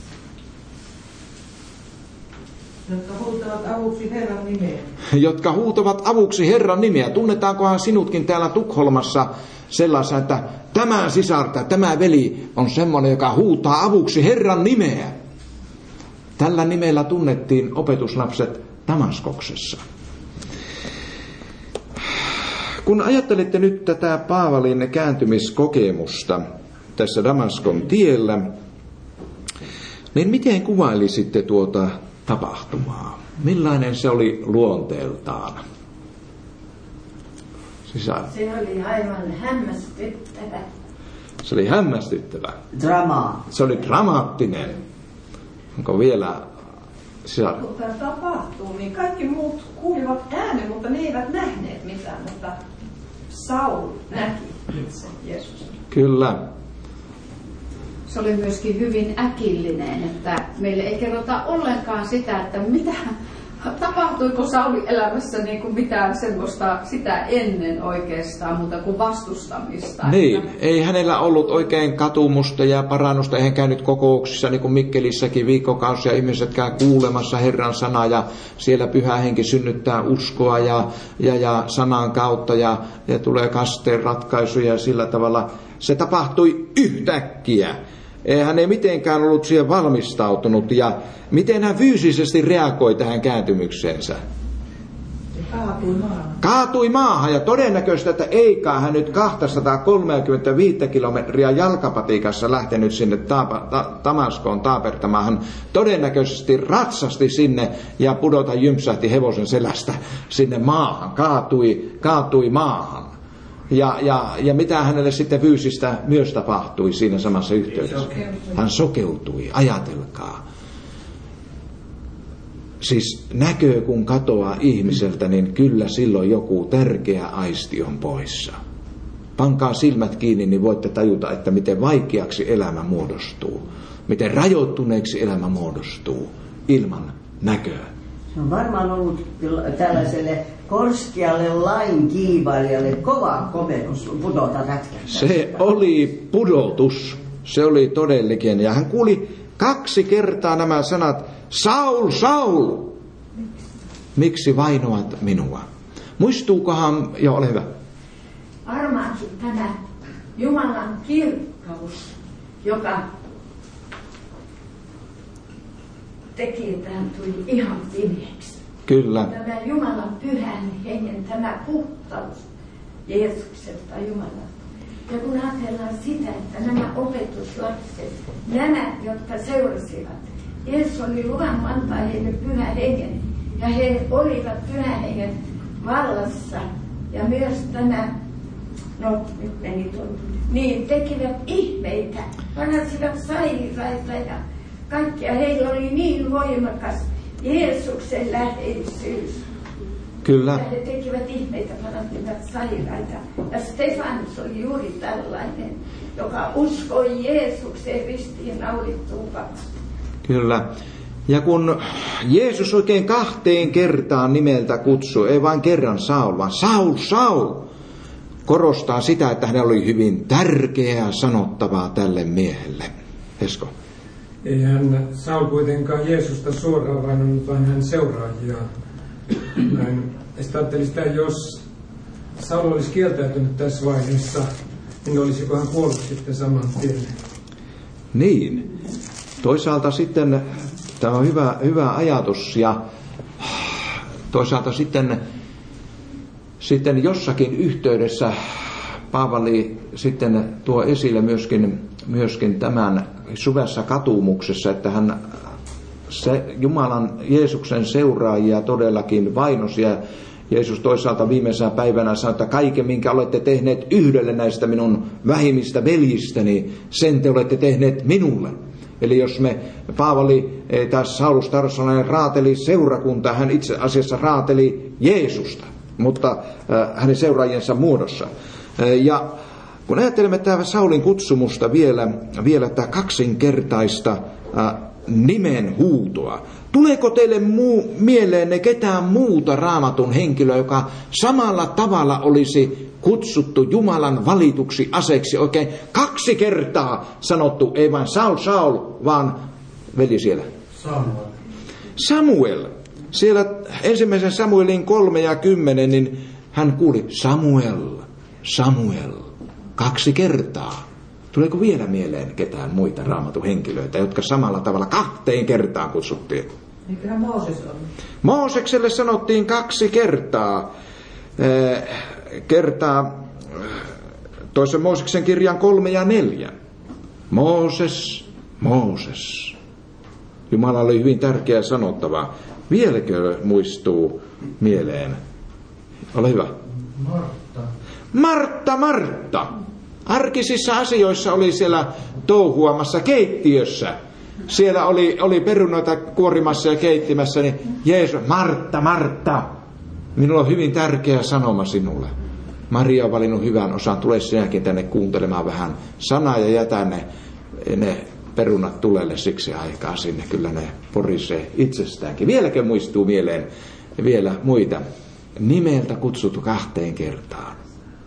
Jotka huutavat avuksi Herran nimeä. Jotka huutavat avuksi Herran nimeä. Tunnetaankohan sinutkin täällä Tukholmassa sellaisen, että tämä sisar tai tämä veli on semmoinen, joka huutaa avuksi Herran nimeä. Tällä nimellä tunnettiin opetuslapset Damaskoksessa. Kun ajattelette nyt tätä Paavalin kääntymiskokemusta tässä Damaskon tiellä, niin miten kuvailisitte tuota tapahtumaa? Millainen se oli luonteeltaan? Sisar. Se oli aivan hämmästyttävä. Se oli hämmästyttävä. Drama. Se oli dramaattinen. Onko vielä sisar? Kun tämä tapahtuu, niin kaikki muut kuulivat äänen, mutta ne eivät nähneet mitään, mutta Saul näki itse Jeesuksen. Kyllä. Se oli myöskin hyvin äkillinen, että meille ei kerrota ollenkaan sitä, että mitä tapahtuiko Saulin elämässä niin kuin mitään semmoista sitä ennen oikeastaan, mutta kuin vastustamista. Niin, ei hänellä ollut oikein katumusta ja parannusta, eihän käynyt kokouksissa niin kuin Mikkelissäkin viikkokausia ihmiset käy kuulemassa Herran sanaa ja siellä Pyhä Henki synnyttää uskoa ja sanan kautta ja tulee kasteen ratkaisuja ja sillä tavalla. Se tapahtui yhtäkkiä. Hän ei mitenkään ollut siihen valmistautunut ja miten hän fyysisesti reagoi tähän kääntymykseensä? Kaatui maahan ja todennäköistä, että eikä hän nyt 235 kilometriä jalkapatikassa lähtenyt sinne Damaskoon taapertamaan. Hän todennäköisesti ratsasti sinne ja pudota jympsähti hevosen selästä sinne maahan, kaatui maahan. Ja mitä hänelle sitten fyysistä myös tapahtui siinä samassa yhteydessä? Hän sokeutui, ajatelkaa. Siis näkö kun katoaa ihmiseltä, niin kyllä silloin joku tärkeä aisti on poissa. Pankaa silmät kiinni, niin voitte tajuta, että miten vaikeaksi elämä muodostuu. Miten rajoittuneeksi elämä muodostuu ilman näköä. Se on varmaan ollut tällaiselle korskealle lainkiivailijalle kova komennus pudota rätkästä. Se oli pudotus. Se oli todellinen. Ja hän kuuli 2 kertaa nämä sanat, Saul, Saul, miksi vainoat minua? Muistuukohan, joo ole hyvä. Varmaankin tämä Jumalan kirkkaus, joka teki, että hän tuli ihan pimeäksi. Kyllä. Tämä Jumalan pyhän hengen, tämä puhtaus Jeesukselta Jumalalta. Ja kun ajatellaan sitä, että nämä opetuslapset, nämä, jotka seurasivat, Jeesus oli luvannut antaa heille pyhän hengen, ja he olivat pyhän hengen vallassa. Ja myös tämä, nyt meni tuon, niin tekivät ihmeitä, paransivat sairaita ja kaikkia. Heillä oli niin voimakas Jeesuksen läheisyys. Kyllä. Ja he tekivät ihmeitä, paransivat sairaita. Ja Stefanus oli juuri tällainen, joka uskoi Jeesukseen ristiin naulittuun vapaan. Kyllä. Ja kun Jeesus oikein 2 kertaan nimeltä kutsui, ei vain kerran Saul, vaan Saul, Saul, korostaa sitä, että hänellä oli hyvin tärkeää sanottavaa tälle miehelle. Esko? Ei hän Saul kuitenkaan Jeesusta suoraan vainonnut, vaan hän seuraajia. Näin. Ja ajattelin sitä, jos Saul olisi kieltäytynyt tässä vaiheessa, niin olisiko hän kuollut sitten saman tien? Niin. Toisaalta sitten tämä on hyvä ajatus ja toisaalta sitten jossakin yhteydessä Paavali sitten tuo esille myöskin tämän syvässä katumuksessa, että hän Jumalan Jeesuksen seuraajia todellakin vainosi ja Jeesus toisaalta viimeisenä päivänä sanoi, että kaiken minkä olette tehneet yhdelle näistä minun vähimmistä veljistäni, sen te olette tehneet minulle. Eli jos Paavali, tässä Saulus Tarsalainen raateli seurakuntaa, hän itse asiassa raateli Jeesusta, mutta hänen seuraajiensa muodossa. Ja kun ajattelemme tämä Saulin kutsumusta vielä tämä 2-kertaista nimen huutoa, tuleeko teille mieleenne ketään muuta Raamatun henkilöä, joka samalla tavalla olisi kutsuttu Jumalan valituksi aseeksi oikein 2 kertaa sanottu, ei vain Saul, Saul, vaan veli siellä. Samuel. Siellä 1. Samuelin 3:10, niin hän kuuli Samuel, Samuel 2 kertaa. Tuleeko vielä mieleen ketään muita Raamatun henkilöitä, jotka samalla tavalla 2 kertaa kutsuttiin? Eiköhän Mooses on. Moosekselle sanottiin 2 kertaa. Toisen Mooseksen kirjan 3 ja 4. Mooses, Mooses. Jumala oli hyvin tärkeä sanottava. Vieläkö muistuu mieleen? Ole hyvä. Martta. Arkisissa asioissa oli siellä touhuamassa keittiössä. Siellä oli perunoita kuorimassa ja keittimässä, niin Jeesus, Martta. Minulla on hyvin tärkeä sanoma sinulle. Maria on valinnut hyvän osan. Tule sinäkin tänne kuuntelemaan vähän sanaa ja jätä ne perunat tulelle siksi aikaa sinne. Kyllä ne porisee itsestäänkin. Vieläkö muistuu mieleen vielä muita? Nimeltä kutsuttu 2 kertaan.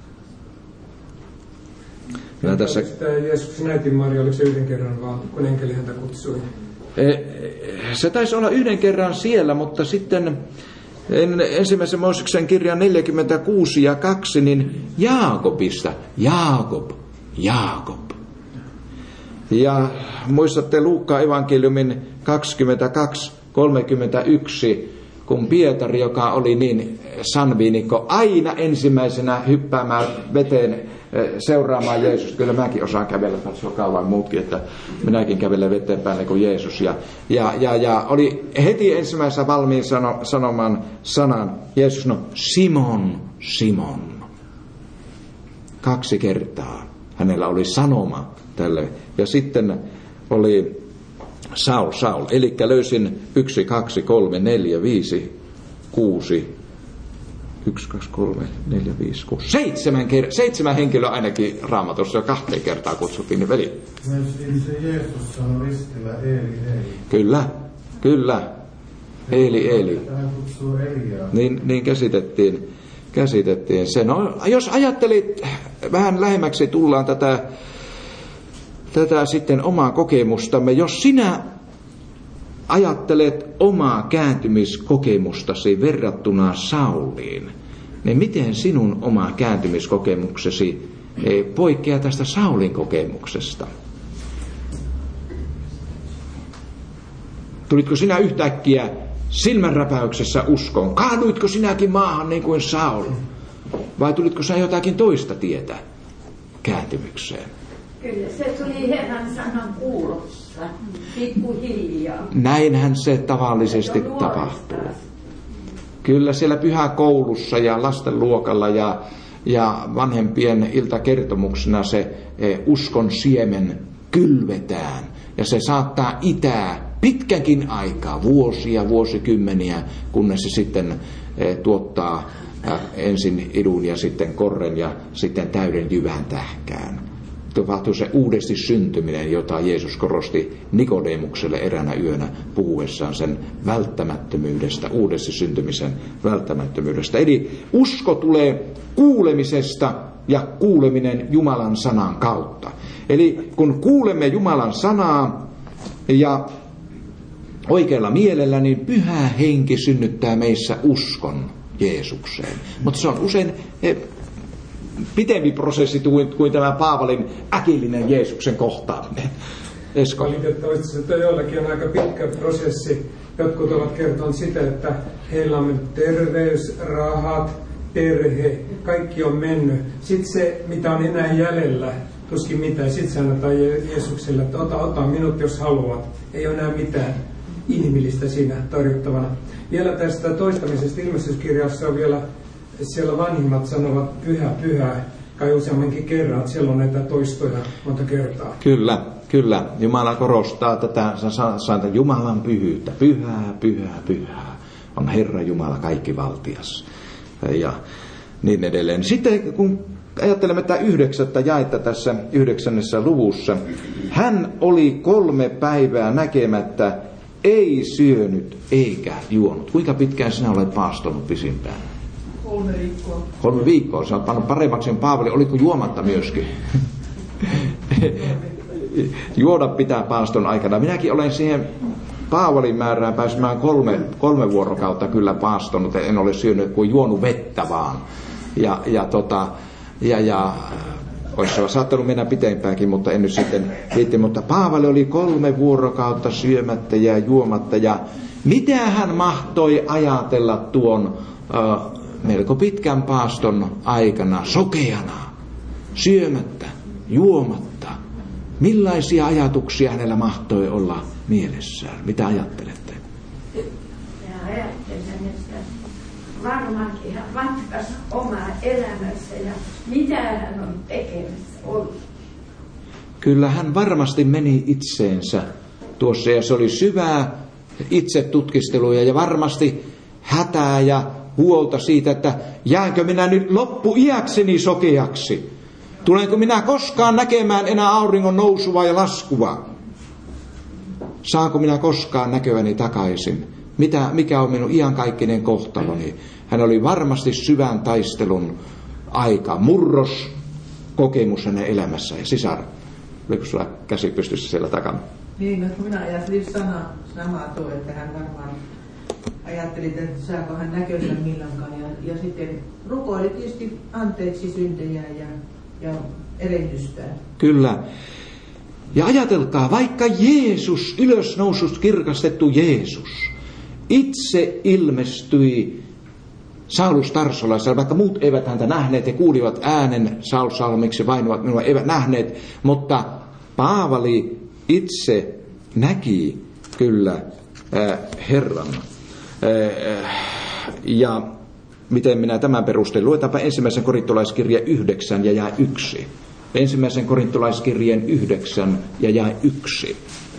Tässä... Jeesuksen äiti Maria, oliko se 1 kerran vaan, kun enkeli häntä kutsui? Se taisi olla 1 kerran siellä, mutta sitten ensimmäisen Mooseksen kirjan 46 ja 2, niin Jaakobista. Jaakob. Ja muistatte Luukkaan evankeliumin 22:31, kun Pietari, joka oli niin sanviinikko, aina ensimmäisenä hyppäämään veteen seuraamaan Jeesus. Kyllä mäkin osaan kävellä, katsoa kauan muutkin, että minäkin kävelen veteen päälle kuin Jeesus. Ja oli heti ensimmäisenä valmiin sanomaan sanan. Jeesus Simon. 2 kertaa hänellä oli sanoma tälle. Ja sitten oli Saul. Eli löysin 1, 2, 3, 4, 5, 6, 1, 2, 3, 4, 5, 6, 7 henkilöä ainakin Raamatussa jo 2 kertaa kutsuttiin ne veli. Myös se Jeesus sanoi ristillä Eeli. Kyllä. Eeli. Hän kutsuu Eliaa. Niin käsitettiin se. No, jos ajattelit, vähän lähemmäksi tullaan tätä sitten omaa kokemustamme. Jos sinä ajattelet omaa kääntymiskokemustasi verrattuna Sauliin, niin miten sinun oma kääntymiskokemuksesi poikkeaa tästä Saulin kokemuksesta? Tulitko sinä yhtäkkiä silmänräpäyksessä uskoon? Kaaduitko sinäkin maahan niin kuin Saul? Vai tulitko sinä jotakin toista tietä kääntymykseen? Kyllä se tuli Herran sanan kuulossa, pikkuhiljaa. Näinhän se tavallisesti tapahtuu. Kyllä siellä pyhäkoulussa ja lastenluokalla ja vanhempien iltakertomuksena se uskon siemen kylvetään. Ja se saattaa itää pitkänkin aikaa, vuosia, vuosikymmeniä, kunnes se sitten tuottaa ensin idun ja sitten korren ja sitten täyden jyvän tähkään. Tapahtuu se uudesti syntyminen, jota Jeesus korosti Nikodemukselle eräänä yönä puhuessaan sen välttämättömyydestä, uudesti syntymisen välttämättömyydestä. Eli usko tulee kuulemisesta ja kuuleminen Jumalan sanan kautta. Eli kun kuulemme Jumalan sanaa ja oikealla mielellä, niin Pyhä Henki synnyttää meissä uskon Jeesukseen. Mutta se on usein pitempi prosessi kuin tämä Paavalin äkillinen Jeesuksen kohtaaminen. Esko? Valitettavasti se jollakin on aika pitkä prosessi. Jotkut ovat kertoneet sitä, että heillä on mennyt terveys, rahat, perhe, kaikki on mennyt. Sitten se, mitä on enää jäljellä, tuskin mitään. Sitten sanotaan Jeesukselle, että ota minut, jos haluat. Ei ole enää mitään inhimillistä siinä tarjottavana. Vielä tästä toistamisesta ilmestyskirjassa on vielä, siellä vanhimmat sanovat pyhä, kai useammankin kerran, että siellä on näitä toistoja monta kertaa. Kyllä. Jumala korostaa tätä Jumalan pyhyyttä. Pyhää. On Herra Jumala kaikkivaltias. Ja niin edelleen. Sitten kun ajattelemme tätä 9. jaetta tässä 9. luvussa. Hän oli 3 päivää näkemättä, ei syönyt eikä juonut. Kuinka pitkään sinä olet paastonut pisimpään? 3 viikkoa. 3 viikkoa. Sä olet pannut paremmaksi Paavali. Oliko juomatta myöskin? Juoda pitää paaston aikana. Minäkin olen siihen Paavalin määrään pääsemään 3 vuorokautta kyllä paastonut. En ole syönyt kuin juonut vettä vaan. Ja olisi saattanut mennä pitempäänkin, mutta en nyt sitten viitti. Mutta Paavali oli 3 vuorokautta syömättä ja juomatta. Ja mitä hän mahtoi ajatella tuon melko pitkän paaston aikana sokeana, syömättä, juomatta? Millaisia ajatuksia hänellä mahtoi olla mielessään? Mitä ajattelette? Ja varmaankin hän matkasi omaa elämässä ja mitä hän on tekemässä ollut. Kyllä hän varmasti meni itseensä tuossa ja se oli syvää itsetutkistelua ja varmasti hätää ja huolta siitä, että jäänkö minä nyt loppuiäkseni sokeaksi. Tulenko minä koskaan näkemään enää auringon nousua ja laskua? Saanko minä koskaan näköäni takaisin? Mikä on minun iankaikkinen kohtaloni? Hän oli varmasti syvän taistelun aika, murroskokemus hänen elämässään. Sisar, oliko sulla käsi pystyssä siellä takana? Niin, no, minä ajattelin samaa tuo, että hän varmaan ajatteli, että saako hän näkönsä milloinkaan. Ja sitten rukoili tietysti anteeksi syntejä ja erehdystä. Kyllä. Ja ajatelkaa, vaikka Jeesus, ylösnousut kirkastettu Jeesus, itse ilmestyi Saulus Tarsolaisella, vaikka muut eivät häntä nähneet ja kuulivat äänen, Saul, miksi vainoat minua, eivät nähneet, mutta Paavali itse näki kyllä Herran. Ja miten minä tämän perustelin? Luetaanpa 1. Korintolaiskirje 9 ja jae 1. 1. Korintolaiskirjeen 9 ja jae 1.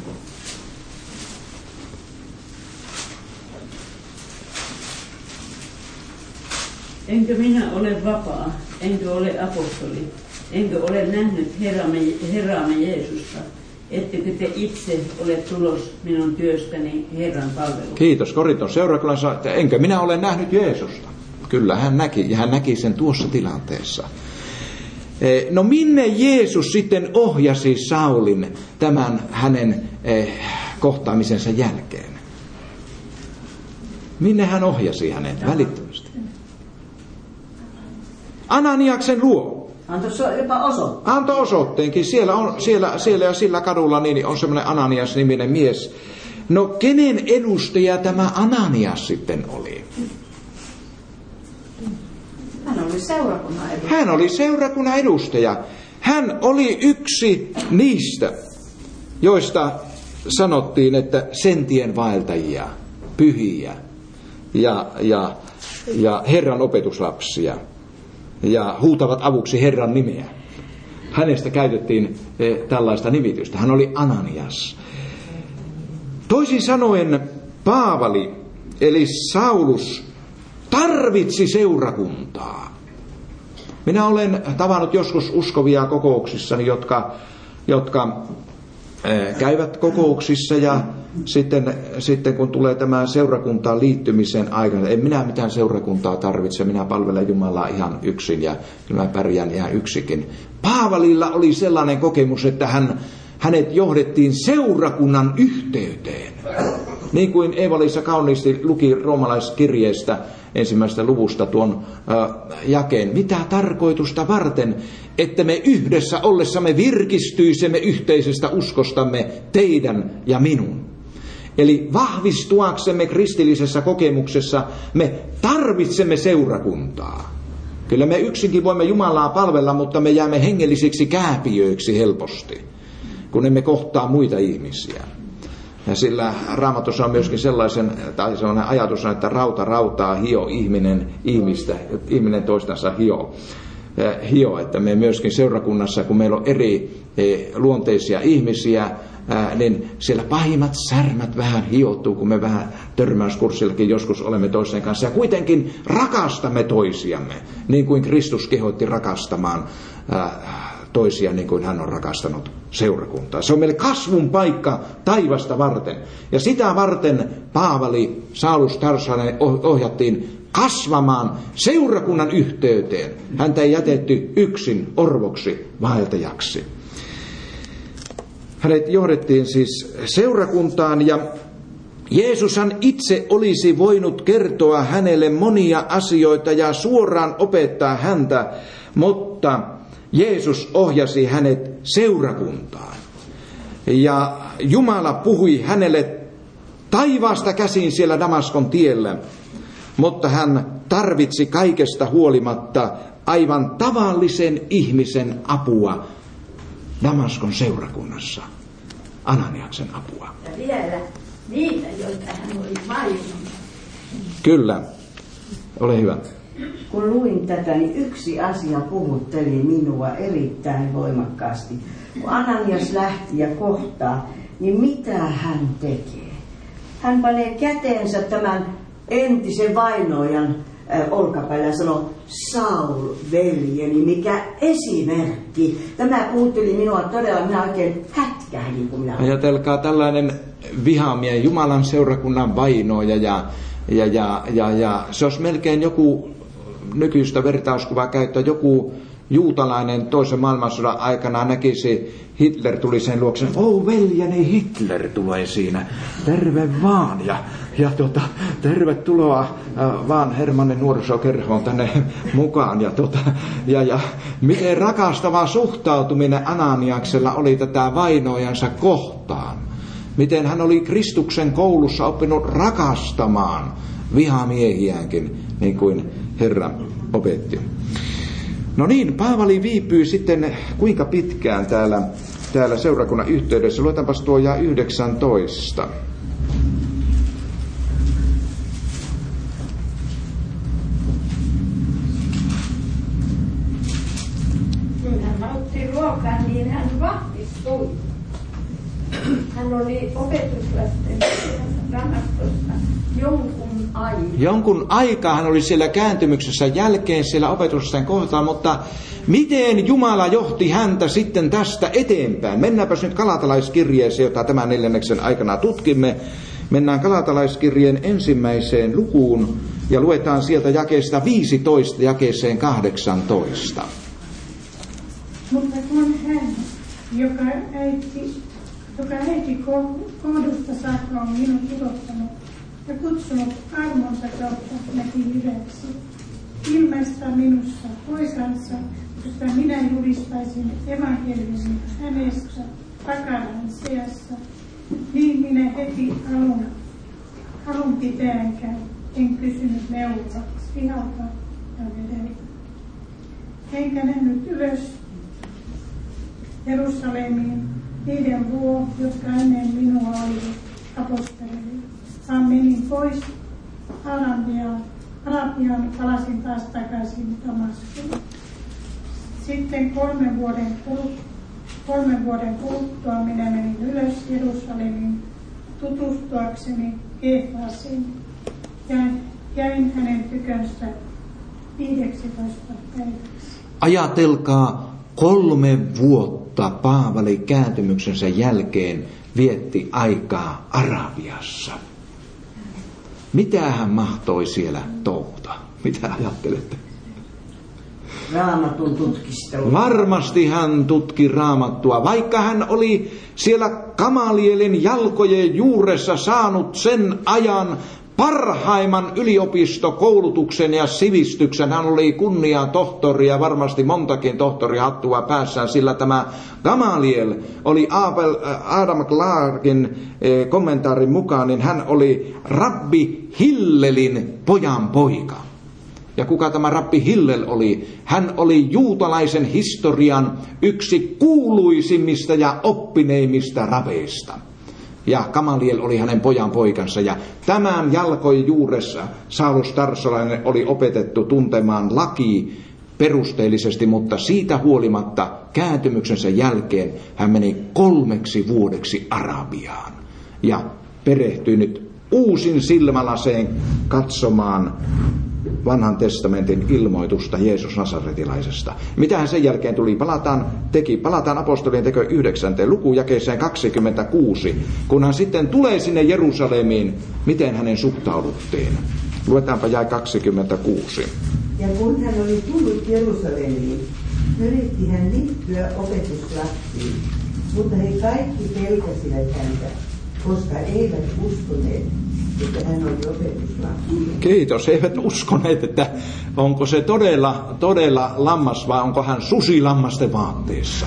Enkö minä ole vapaa, enkö ole apostoli, enkö ole nähnyt Herraamme Jeesusta, ettekö te itse ole tulos minun työstäni Herran palveluun? Kiitos. Korinton seurakunnassa, että enkö minä ole nähnyt Jeesusta. Kyllä hän näki, ja hän näki sen tuossa tilanteessa. No minne Jeesus sitten ohjasi Saulin tämän hänen kohtaamisensa jälkeen? Minne hän ohjasi hänen välittömästi? Ananiaksen luo. Antoi osoitteenkin. Siellä ja sillä kadulla niin on semmoinen Ananias-niminen mies. No kenen edustaja tämä Ananias sitten oli? Hän oli seurakunnan edustaja. Hän oli seurakunnan edustaja. Hän oli yksi niistä, joista sanottiin, että sentien vaeltajia, pyhiä ja Herran opetuslapsia. Ja huutavat avuksi Herran nimeä. Hänestä käytettiin tällaista nimitystä. Hän oli Ananias. Toisin sanoen Paavali, eli Saulus, tarvitsi seurakuntaa. Minä olen tavannut joskus uskovia kokouksissani, jotka käyvät kokouksissa ja sitten kun tulee tämä seurakuntaan liittymisen aikana, en minä mitään seurakuntaa tarvitse, minä palvelen Jumalaa ihan yksin ja mä pärjään ihan yksikin. Paavalilla oli sellainen kokemus, että hänet johdettiin seurakunnan yhteyteen. Niin kuin Eeva-Liisa kauniisti luki roomalaiskirjeestä 1. luvusta tuon jakeen. Mitä tarkoitusta varten, että me yhdessä ollessamme virkistyisemme yhteisestä uskostamme teidän ja minun. Eli vahvistuaksemme kristillisessä kokemuksessa me tarvitsemme seurakuntaa. Kyllä me yksinkin voimme Jumalaa palvella, mutta me jäämme hengellisiksi kääpiöiksi helposti, kun emme kohtaa muita ihmisiä. Ja sillä Raamatussa on myöskin sellainen ajatus, että rauta rautaa hio ihminen toistansa hio, että me myöskin seurakunnassa, kun meillä on eri luonteisia ihmisiä, niin siellä pahimmat särmät vähän hiottuu, kun me vähän törmäyskurssillakin joskus olemme toisen kanssa. Ja kuitenkin rakastamme toisiamme, niin kuin Kristus kehotti rakastamaan toisia, niin kuin hän on rakastanut seurakuntaa. Se on meille kasvun paikka taivasta varten. Ja sitä varten Paavali, Saulus Tarsalainen ohjattiin kasvamaan seurakunnan yhteyteen. Häntä ei jätetty yksin orvoksi vaeltajaksi. Hänet johdettiin siis seurakuntaan ja Jeesushan itse olisi voinut kertoa hänelle monia asioita ja suoraan opettaa häntä, mutta Jeesus ohjasi hänet seurakuntaan. Ja Jumala puhui hänelle taivaasta käsin siellä Damaskon tiellä, mutta hän tarvitsi kaikesta huolimatta aivan tavallisen ihmisen apua Damaskon seurakunnassa. Ananiaksen apua. Ja vielä niitä, joita hän oli maininnut. Kyllä. Ole hyvä. Kun luin tätä, niin yksi asia puhutteli minua erittäin voimakkaasti. Kun Ananias lähti ja kohtaa, niin mitä hän tekee? Hän panee käteensä tämän entisen vainoajan olkapäällä ja sanoo, Saul, veljeni, mikä esimerkki. Tämä puhutteli minua todella, minä oikein hätkähdin, kun minä... Ajatelkaa tällainen vihamie, Jumalan seurakunnan vainoja ja se olisi melkein joku nykyistä vertauskuvaa käyttää, joku juutalainen toisen maailmansodan aikana näkisi, Hitler tuli sen luokse, veljeni Hitler tulee siinä, terve vaan ja tervetuloa vaan Hermannin nuorisokerhoon tänne mukaan ja miten rakastava suhtautuminen Ananiaksella oli tätä vainojansa kohtaan. Miten hän oli Kristuksen koulussa oppinut rakastamaan vihamiehiäänkin, niin kuin Herra opetti. No niin, Paavali viipyy sitten kuinka pitkään täällä seurakunnan yhteydessä. Luetaanpas tuo jae 19. Kun hän nautti ruokaa, niin hän vahvistui. Hän oli opetuslasten Damaskossa jonkun aikaa hän oli siellä kääntymyksessä jälkeen siellä opetuslasten kohdalla, mutta miten Jumala johti häntä sitten tästä eteenpäin? Mennäänpäs nyt Galatalaiskirjeeseen, jota tämän 4. aikana tutkimme. Mennään Galatalaiskirjeen 1. lukuun ja luetaan sieltä jakeesta 15 jakeeseen 18. Mutta kun hän, joka äiti kohdusta saakka on minut irottanut ja kutsunut armonsa kautta näki hyväksi, ilmaista minussa poikansa, josta minä julistaisin evankeliumin hänestä pakaran seassa, niin minä heti alun pitäänkään en kysynyt neuvoa pihalta ja vedeltä. Enkä nähnyt ylös Jerusalemiin niiden vuo, jotka ennen minua olivat apostolille, vaan menin pois Arabiaan, palasin taas takaisin Damaskoon. Sitten 3 vuoden kuluttua minä menin ylös Jerusalemiin tutustuakseni Keefasiin ja jäin hänen tykönsä 15 päiväksi. Ajatelkaa, 3 vuotta Paavali kääntymyksensä jälkeen vietti aikaa Arabiassa. Mitä hän mahtoi siellä touhuta? Mitä ajattelette? Raamatun tutkistelu. Varmasti hän tutki Raamattua, vaikka hän oli siellä Gamalielin jalkojen juuressa saanut sen ajan parhaimman yliopistokoulutuksen ja sivistyksen. Hän oli kunnia tohtori ja varmasti montakin tohtorihattua päässään, sillä tämä Gamaliel oli Adam Clarkin kommentaarin mukaan, niin hän oli Rabbi Hillelin pojan poika. Ja kuka tämä Rabbi Hillel oli? Hän oli juutalaisen historian yksi kuuluisimmista ja oppineimmista rabeista. Ja Gamaliel oli hänen pojan poikansa, ja tämän jalkojen juuressa Saulus Tarsolainen oli opetettu tuntemaan laki perusteellisesti, mutta siitä huolimatta kääntymyksensä jälkeen hän meni 3 vuodeksi Arabiaan ja perehtyi nyt uusin silmälaseen katsomaan Vanhan testamentin ilmoitusta Jeesus Nasaretilaisesta. Mitä hän sen jälkeen tuli? Palataan apostolien teko 9. lukuun jakeeseen 26. Kun hän sitten tulee sinne Jerusalemiin, miten hänen suhtauduttiin? Luetaanpa jae 26. Ja kun hän oli tullut Jerusalemiin, yritti hän liittyä opetuslapsiin, mutta he kaikki pelkäsivät häntä, koska eivät uskoneet, että hän oli opetuslapsi. Kiitos, he eivät uskoneet, että onko se todella lammas vai onko hän susi lammasten vaatteessa.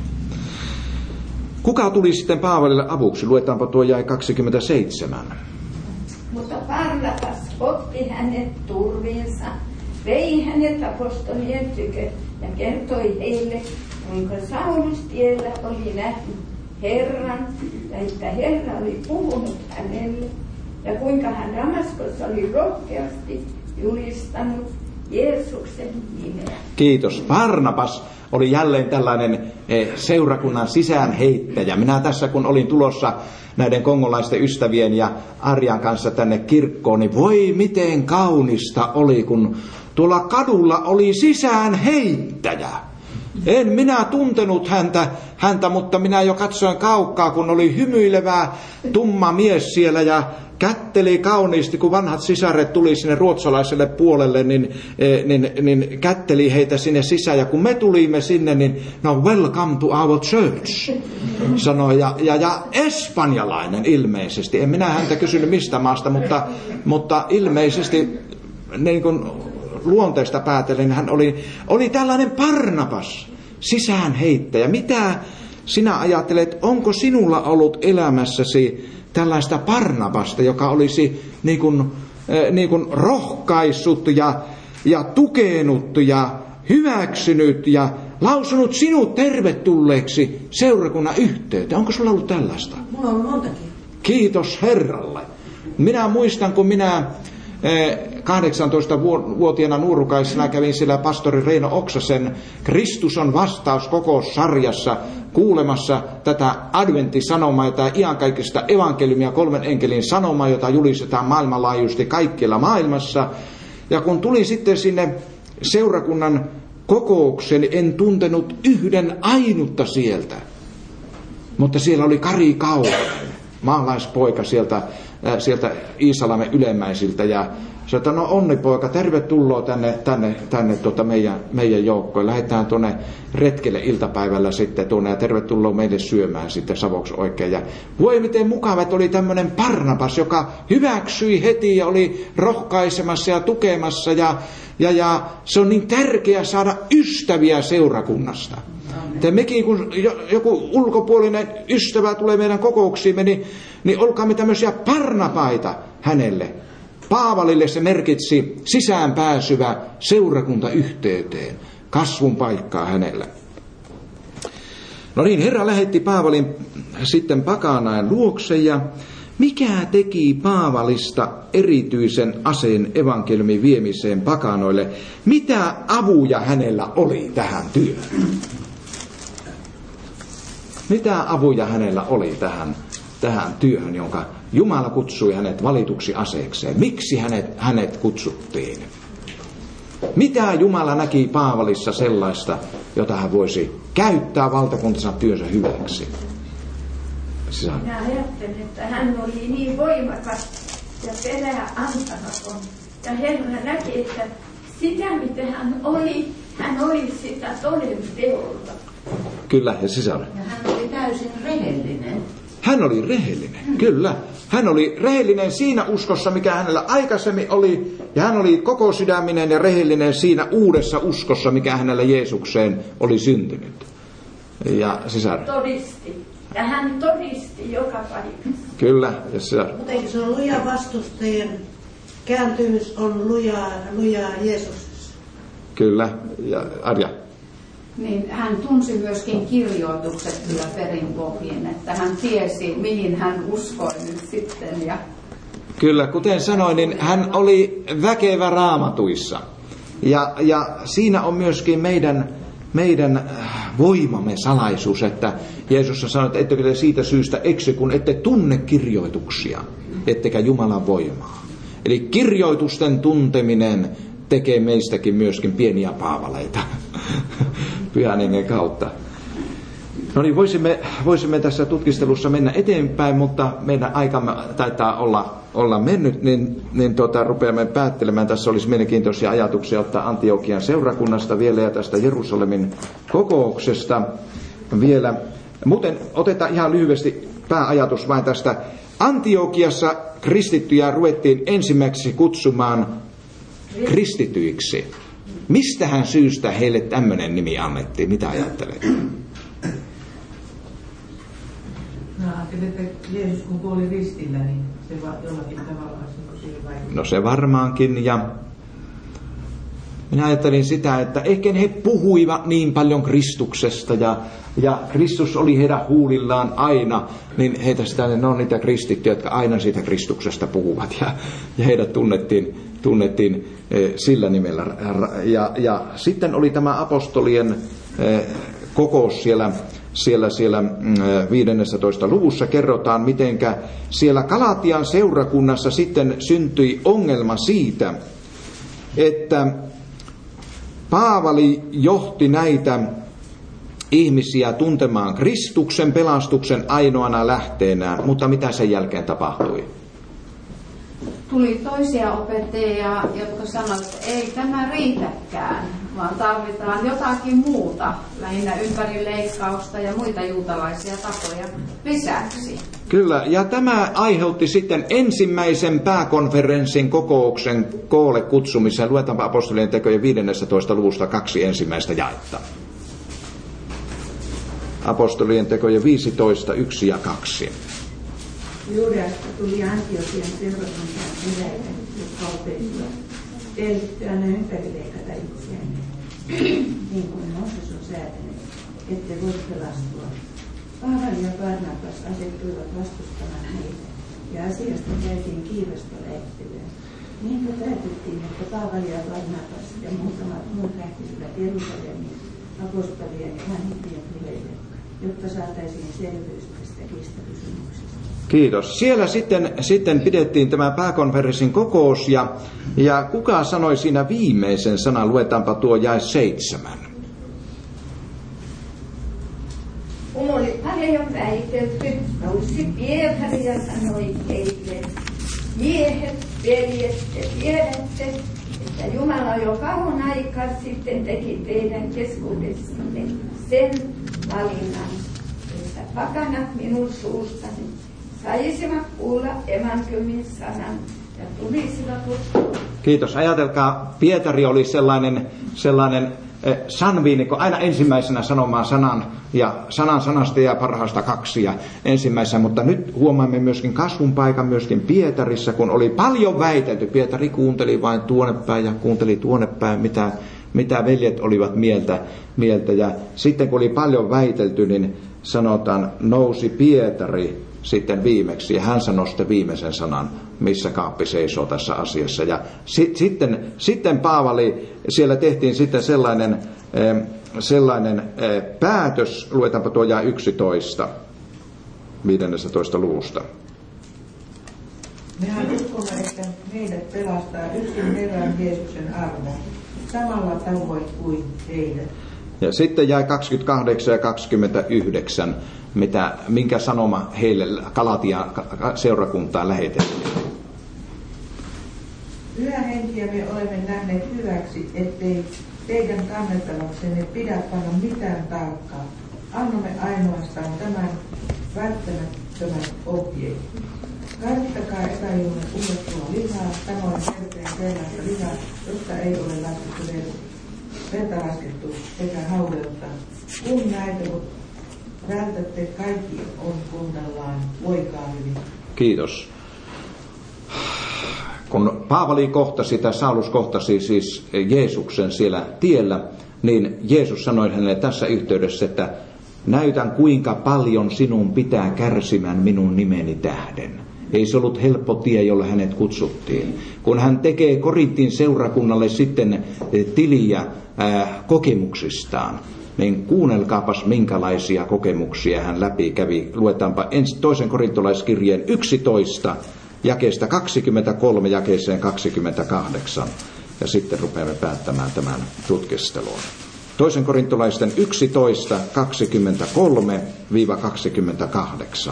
Kuka tuli sitten Paavalille avuksi? Luetaanpa tuo jae 27. Mutta Barnabas otti hänet turviinsa, vei hänet apostolien tykö ja kertoi heille, kuinka Saulus tiellä oli nähnyt Herran ja että Herra oli puhunut hänelle ja kuinka hän Damaskossa oli rohkeasti julistanut Jeesuksen nimeä. Kiitos. Barnabas oli jälleen tällainen seurakunnan sisäänheittäjä. Minä tässä kun olin tulossa näiden kongolaisten ystävien ja Arjan kanssa tänne kirkkoon, niin voi miten kaunista oli, kun tuolla kadulla oli sisäänheittäjä. En minä tuntenut häntä, mutta minä jo katsoin kaukaa, kun oli hymyilevä tumma mies siellä ja kätteli kauniisti, kun vanhat sisaret tuli sinne ruotsalaiselle puolelle, niin kätteli heitä sinne sisään. Ja kun me tulimme sinne, niin no welcome to our church, sanoi. Ja espanjalainen ilmeisesti. En minä häntä kysynyt mistä maasta, mutta ilmeisesti niin kuin luonteesta päätellen hän oli tällainen Barnabas, sisäänheittäjä. Mitä sinä ajattelet, onko sinulla ollut elämässäsi tällaista Barnabasta, joka olisi niin kuin rohkaissut ja tukenut ja hyväksynyt ja lausunut sinut tervetulleeksi seurakunnan yhteyteen? Onko sulla ollut tällaista? Mulla on montakin. Kiitos Herralle. Minä muistan, kun minä 18-vuotiaana nuorukaisena kävin siellä pastori Reino Oksasen Kristus on vastaus -kokoussarjassa kuulemassa tätä adventtisanomaa, tätä iankaikkista evankeliumia, 3 enkelin sanomaa, jota julistetaan maailmanlaajuisesti kaikkialla maailmassa. Ja kun tuli sitten sinne seurakunnan kokoukseen, en tuntenut yhden ainutta sieltä. Mutta siellä oli Kari Kauhanen, maalaispoika sieltä Iisalmen ylemmäisiltä, ja sanoi, että no Onni poika, tervetuloa tänne meidän joukkoon. Lähdetään tuonne retkelle iltapäivällä sitten tuonne ja tervetuloa meille syömään sitten savoksi oikein. Ja voi miten mukava, että oli tämmöinen Barnabas, joka hyväksyi heti ja oli rohkaisemassa ja tukemassa ja se on niin tärkeää saada ystäviä seurakunnasta. Että mekin, kun joku ulkopuolinen ystävä tulee meidän kokouksiimme, niin olkaamme tämmöisiä Barnabaita hänelle. Paavalille se merkitsi sisäänpääsyvä seurakuntayhteyteen, kasvun paikkaa hänelle. No niin, Herra lähetti Paavalin sitten pakanain luokse, ja mikä teki Paavalista erityisen aseen evankeliumin viemiseen pakanoille? Mitä avuja hänellä oli tähän työhön? Mitä avuja hänellä oli tähän työhön, jonka Jumala kutsui hänet valituksi aseekseen? Miksi hänet kutsuttiin? Mitä Jumala näki Paavalissa sellaista, jota hän voisi käyttää valtakuntansa työnsä hyväksi? Minä ajattelen, että hän oli niin voimakas ja perää antamaton. Ja Herra näki, että sitä mitä hän oli sitä toden teolla. Kyllä, ja sisar. Ja hän oli täysin rehellinen. Hän oli rehellinen, kyllä. Hän oli rehellinen siinä uskossa, mikä hänellä aikaisemmin oli. Ja hän oli koko sydäminen ja rehellinen siinä uudessa uskossa, mikä hänellä Jeesukseen oli syntynyt. Ja sisar. Todisti. Ja hän todisti joka paikassa. Kyllä, ja sisar. Mutta eikö se on luja vastustajien kääntymys on lujaa Jeesuksessa? Kyllä, ja Arja. Niin hän tunsi myöskin kirjoitukset kyllä perinpohjin, että hän tiesi, mihin hän uskoi nyt sitten. Ja... Kyllä, kuten sanoin, niin hän oli väkevä raamatuissa. Ja siinä on myöskin meidän voimamme salaisuus, että Jeesus sanoi, että ettekö te siitä syystä eksy, kun ette tunne kirjoituksia, ettekä Jumalan voimaa. Eli kirjoitusten tunteminen tekee meistäkin myöskin pieniä Paavaleita Pyhän Hengen kautta. No niin, voisimme tässä tutkistelussa mennä eteenpäin, mutta meidän aikamme taitaa olla mennyt, niin rupeamme päättelemään. Tässä olisi mielenkiintoisia ajatuksia ottaa Antiokian seurakunnasta vielä ja tästä Jerusalemin kokouksesta vielä. Muuten otetaan ihan lyhyesti pääajatus vain tästä. Antiokiassa kristittyjä ruvettiin ensimmäiseksi kutsumaan kristityiksi. Mistähän syystä heille tämmöinen nimi annettiin? Mitä ajattelet? Että Jeesus kun kuoli ristillä, niin se jollakin tavalla siihen vaikuttaa. No se varmaankin, ja minä ajattelin sitä, että ehkä he puhuivat niin paljon Kristuksesta ja Kristus oli heidän huulillaan aina, niin heitä sitä ne on niitä kristittyjä, jotka aina siitä Kristuksesta puhuvat ja heidät tunnettiin sillä nimellä. Ja sitten oli tämä apostolien kokous siellä 15. luvussa kerrotaan, mitenkä siellä Galatian seurakunnassa sitten syntyi ongelma siitä, että Paavali johti näitä ihmisiä tuntemaan Kristuksen pelastuksen ainoana lähteenään, mutta mitä sen jälkeen tapahtui? Tuli toisia opettajia, jotka sanoivat, että ei tämä riitäkään, vaan tarvitaan jotakin muuta, lähinnä ympärileikkausta ja muita juutalaisia tapoja lisäksi. Kyllä, ja tämä aiheutti sitten ensimmäisen pääkonferenssin kokouksen koolle kutsumisen. Luetaanpa apostolien tekojen 15. luvusta 2 ensimmäistä jaetta. Apostolien tekojen 15, 1 ja 2. Juudeasta tuli Antiokian seurakuntaan eräitä, jotka opettivat teillyttyä ne ympärileikata itseään, niin kuin Mooses on säätänyt, ette voi pelastua. Paavali ja Barnabas asettuivat vastustamaan heitä, ja asiasta käytiin kiivasta väittelyä. Niinpä päätettiin, että Paavali ja Barnabas ja muutamat muut lähtisivät Jerusalemin apostolien ja vanhimpien puheille, jotta saataisiin selvyys tästä kiistakysymyksestä. Kiitos. Siellä sitten pidettiin tämä pääkonferenssin kokous ja kuka sanoi siinä viimeisen sanan? Luetaanpa tuo jae 7. Kun oli paljon väitelty, nousi Pietari ja sanoi heille, miehet, veljet, te tiedätte, että Jumala jo kauan aikaa sitten teki teidän keskuudessanne sen valinnan, että pakanat minun suustani saisivat kuulla evankeliumin sanan ja tulisivat uskoon. Kiitos. Ajatelkaa, Pietari oli sellainen sanviinikko, aina ensimmäisenä sanomaan sanan ja sanasta ja parhaasta 2 ja ensimmäisenä, mutta nyt huomaamme myöskin kasvun paikan myöskin Pietarissa, kun oli paljon väitelty. Pietari kuunteli vain tuonnepäin ja kuunteli tuonnepäin, mitä veljet olivat mieltä. Ja sitten kun oli paljon väitelty, niin sanotaan, nousi Pietari sitten viimeksi, ja hän sanoi sitten viimeisen sanan, missä kaappi seisoo tässä asiassa. Ja sitten Paavali, siellä tehtiin sitten sellainen päätös, luetaanpa tuo jae 11, 15. luvusta. Mehän uskomme, että meidät pelastaa yksin Herran Jeesuksen armo, samalla tavoin kuin teidät. Ja sitten jäi 28 ja 29, minkä sanoma heille Galatian seurakuntaan lähetettiin. Pyhä henkiä me olemme nähneet hyväksi, ettei teidän kannettavaksenne pidä panna mitään taakkaa. Annamme ainoastaan tämän välttämättömän ohjeen. Karttakaa epäilman uudettua lihaa, samoin terveen sellaista lihaa, josta ei ole laskettu verta laskettu sekä haudeutta. Kun näitä vältätte, kaikki on kunnallaan. Voikaa hyvin. Kiitos. Kun Paavali kohtasi, tai Saulus kohtasi siis Jeesuksen siellä tiellä, niin Jeesus sanoi hänelle tässä yhteydessä, että näytän kuinka paljon sinun pitää kärsimään minun nimeni tähden. Ei se ollut helppo tie, jolle hänet kutsuttiin. Kun hän tekee Korintin seurakunnalle sitten tiliä kokemuksistaan, niin kuunnelkaapas minkälaisia kokemuksia hän läpi kävi. Luetaanpa toisen korintolaiskirjeen 11, jakeesta 23 jakeeseen 28. Ja sitten rupeamme päättämään tämän tutkistelun. Toisen korintolaisten 11, 23-28.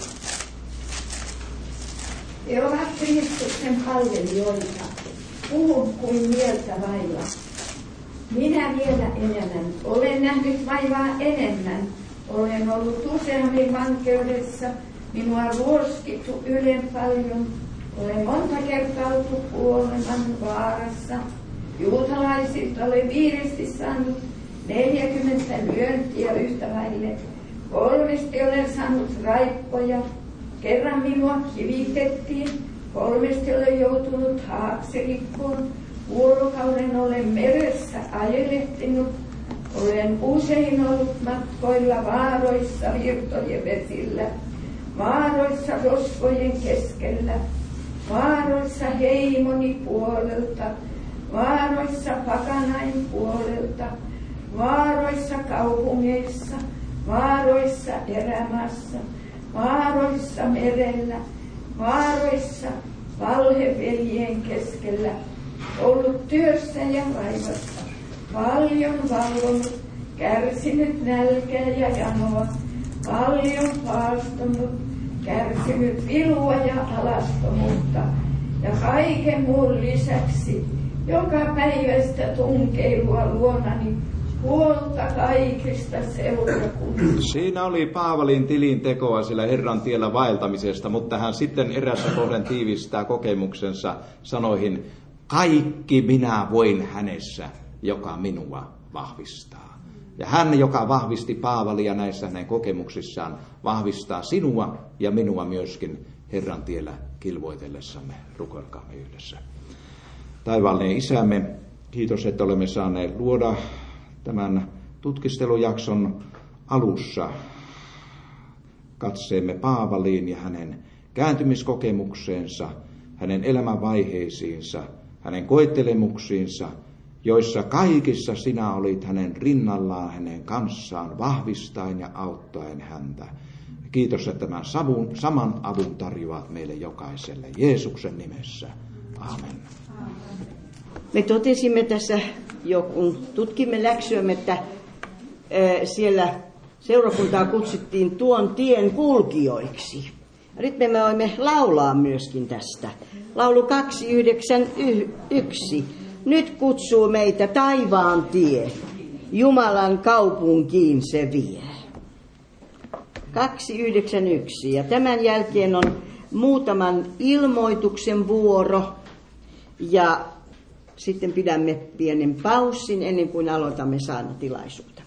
He ovat Kristuksen palvelijoita. Puhun kuin mieltä vailla. Minä vielä enemmän. Olen nähnyt vaivaa enemmän. Olen ollut useammin vankeudessa. Minua on ruoskittu ylen paljon. Olen monta kertaa oltu kuoleman vaarassa. Juutalaisilta olen 5 saanut 40 lyöntiä yhtä vaille. 3 olen saanut raippoja. Kerran minua kivitettiin. 3 olen joutunut haakselikkoon. Vuorokauden olen meressä ajelehtinut. Olen usein ollut matkoilla vaaroissa virtojen vesillä. Vaaroissa rosvojen keskellä. Vaaroissa heimoni puolelta. vaaroissa pakanain puolelta, vaaroissa kaupungeissa, vaaroissa erämaassa, vaaroissa merellä, vaaroissa valheveljien keskellä, ollut työssä ja vaivassa, paljon valvonut, kärsinyt nälkää ja janoa, paljon paastunut, kärsinyt vilua ja alastomuutta, ja kaiken muun lisäksi joka päivästä tunkeilua luonani, huolta kaikista seurakunnista. Siinä oli Paavalin tilintekoa sillä Herran tiellä vaeltamisesta, mutta hän sitten erässä kohden tiivistää kokemuksensa sanoihin, kaikki minä voin hänessä, joka minua vahvistaa. Ja hän, joka vahvisti Paavalia näissä hänen kokemuksissaan, vahvistaa sinua ja minua myöskin Herran tiellä kilvoitellessamme. Rukoilkaamme yhdessä. Taivaallinen Isämme, kiitos, että olemme saaneet luoda tämän tutkistelujakson alussa katseemme Paavaliin ja hänen kääntymiskokemukseensa, hänen elämänvaiheisiinsa, hänen koettelemuksiinsa, joissa kaikissa sinä olit hänen rinnallaan, hänen kanssaan, vahvistaen ja auttaen häntä. Kiitos, että tämän saman avun tarjoat meille jokaiselle. Jeesuksen nimessä. Amen. Me totesimme tässä jo, kun tutkimme läksyämme, että siellä seurakuntaa kutsuttiin tuon tien kulkijoiksi. Ja nyt me voimme laulaa myöskin tästä. Laulu 291. Nyt kutsuu meitä taivaan tie, Jumalan kaupunkiin se vie. 291. Ja tämän jälkeen on muutaman ilmoituksen vuoro ja sitten pidämme pienen paussin ennen kuin aloitamme saarnatilaisuutta.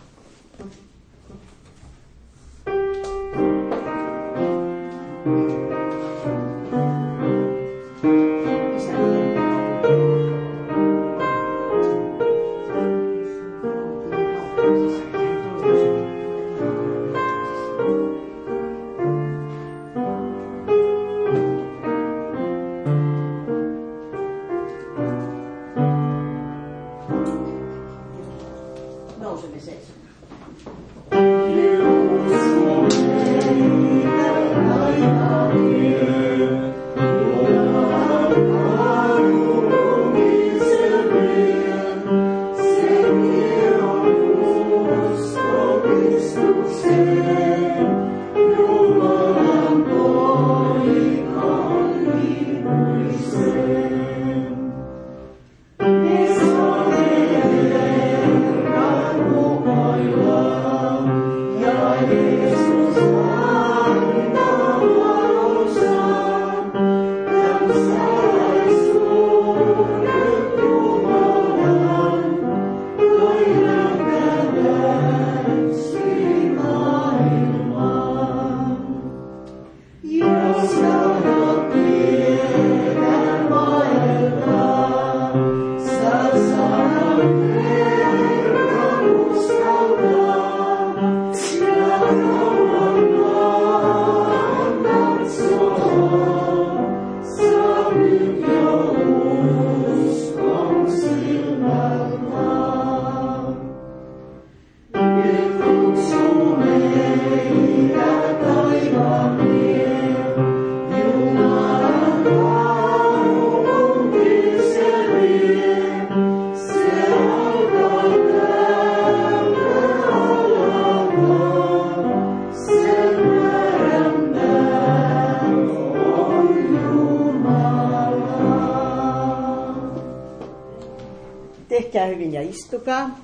Tehkää hyvin ja istukaa.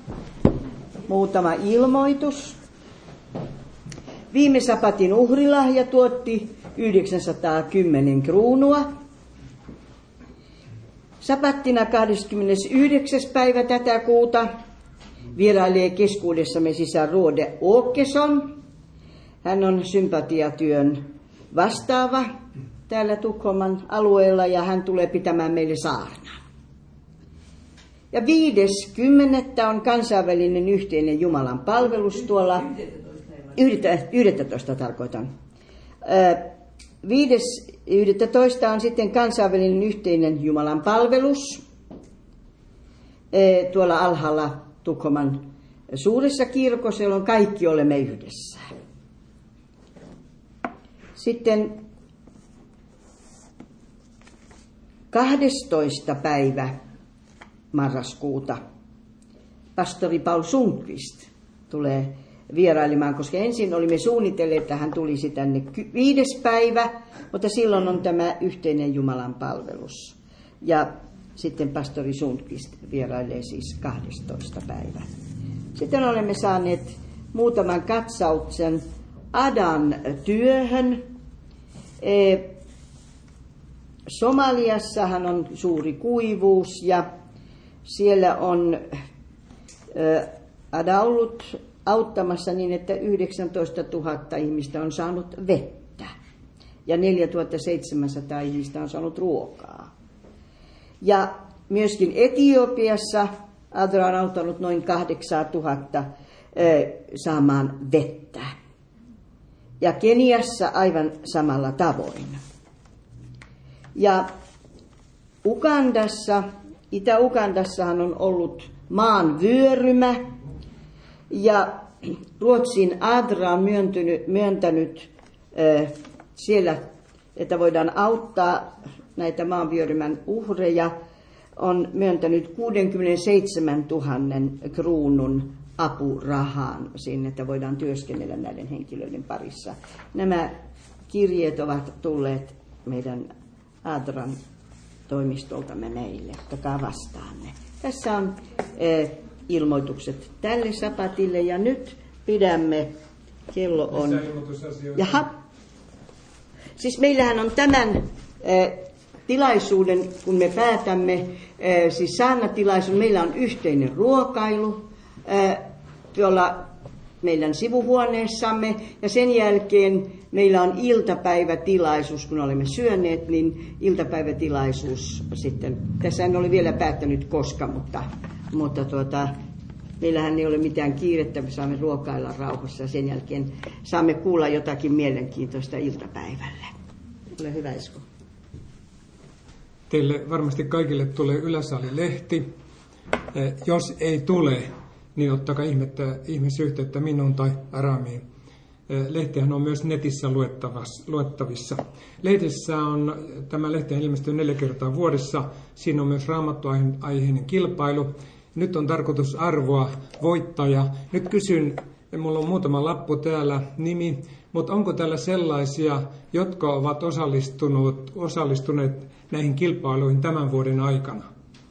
Muutama ilmoitus. Viime sapatin uhrilahja tuotti 910 kruunua. Sapattina 29. päivä tätä kuuta vierailee keskuudessamme sisar Rode Åkesson. Hän on sympatiatyön vastaava täällä Tukholman alueella ja hän tulee pitämään meille saarnaa. Ja 5.10. on kansainvälinen yhteinen Jumalan palvelus tuolla, 11 tarkoitan. 5.11. on sitten kansainvälinen yhteinen Jumalan palvelus. tuolla alhaalla Tukholman suuressa kirkossa, jolloin kaikki olemme yhdessä. Sitten 12. päivä marraskuuta pastori Paul Sundqvist tulee vierailemaan, koska ensin olimme suunnitelleet, että hän tulisi tänne 5. päivä, mutta silloin on tämä yhteinen Jumalan palvelus. Ja sitten pastori Sundqvist vierailee siis 12. päivä. Sitten olemme saaneet muutaman katsauksen Adan työhön. Somaliassahan on suuri kuivuus ja siellä on Ada ollut auttamassa niin, että 19 000 ihmistä on saanut vettä ja 4700 ihmistä on saanut ruokaa. Ja myöskin Etiopiassa Adra on auttanut noin 8000 saamaan vettä. Ja Keniassa aivan samalla tavoin. Ja Ugandassa, Itä-Ugandassahan on ollut maanvyörymä. Ja Ruotsin Adra on myöntänyt siellä, että voidaan auttaa näitä maanvyörymän uhreja, on myöntänyt 67 000 kruunun apurahaan sinne, että voidaan työskennellä näiden henkilöiden parissa. Nämä kirjeet ovat tulleet meidän Adran toimistoltamme meille. Ottakaa vastaan ne. Tässä on ilmoitukset tälle sapatille ja nyt pidämme, kello on... Jaha. Siis meillähän on tämän tilaisuuden, kun me päätämme, siis saarnatilaisuuden, meillä on yhteinen ruokailu tuolla meidän sivuhuoneessamme ja sen jälkeen meillä on iltapäivätilaisuus, kun olemme syöneet, niin iltapäivätilaisuus sitten. Tässä en ole vielä päättänyt koska, mutta meillähän ei ole mitään kiirettä, me saamme ruokailla rauhassa ja sen jälkeen saamme kuulla jotakin mielenkiintoista iltapäivälle. Ole hyvä, Esko. Teille varmasti kaikille tulee Yläsaali-lehti. Jos ei tule, niin ottakaa ihmeessä yhteyttä minuun tai Aramiin. Lehtehän on myös netissä luettavissa. Lehdessä on, tämä lehti ilmestyy 4 kertaa vuodessa. Siinä on myös raamattuaiheinen kilpailu. Nyt on tarkoitus arvoa voittaja. Nyt kysyn, minulla on muutama lappu täällä, nimi, mutta onko täällä sellaisia, jotka ovat osallistuneet näihin kilpailuihin tämän vuoden aikana?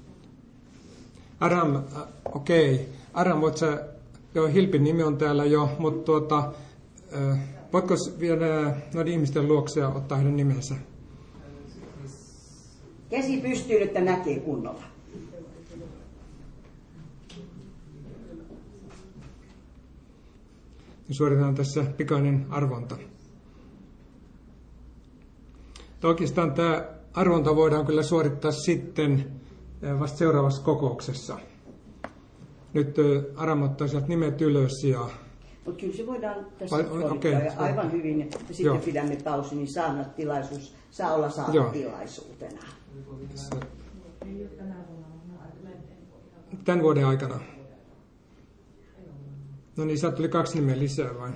Aram, okei. Aram, voit sä, joo, Hilpin nimi on täällä jo, mutta voitko vielä noiden ihmisten luokse ottaa heidän nimensä? Käsi pystyy, että näkee kunnolla. Suoritetaan tässä pikainen arvonta. Oikeastaan tämä arvonta voidaan kyllä suorittaa sitten vasta seuraavassa kokouksessa. Nyt Aram ottaa sieltä nimet ylös ja... Mutta kyllä se voidaan tässä suorittaa aivan hyvin, että sitten pidämme pausi, niin saarnatilaisuus saa olla saarnatilaisuutena. Tämän vuoden aikana. No niin, sieltä tuli 2 nimeä lisää vain.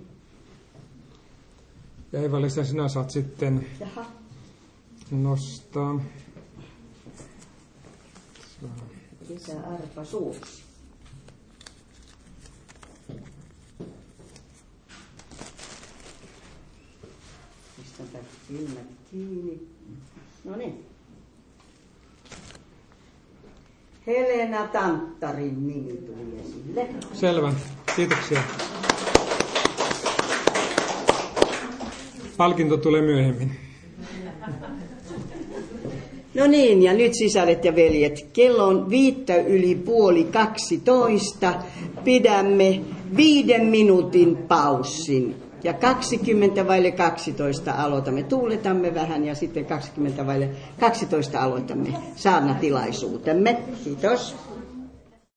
Ja Eva-Liisa, sinä saat sitten nostaa. Kesäarpa Suuksi. Pistänpä silmät kiinni. No niin. Helena Tanttarin nimi tuli esille. Selvä. Kiitoksia. Palkinto tulee myöhemmin. No niin, ja nyt sisaret ja veljet, kello on 11:55. Pidämme 5 minuutin paussin. Ja 11:20 aloitamme. Tuuletamme vähän ja sitten 11:20 aloitamme saarnatilaisuutemme. Kiitos.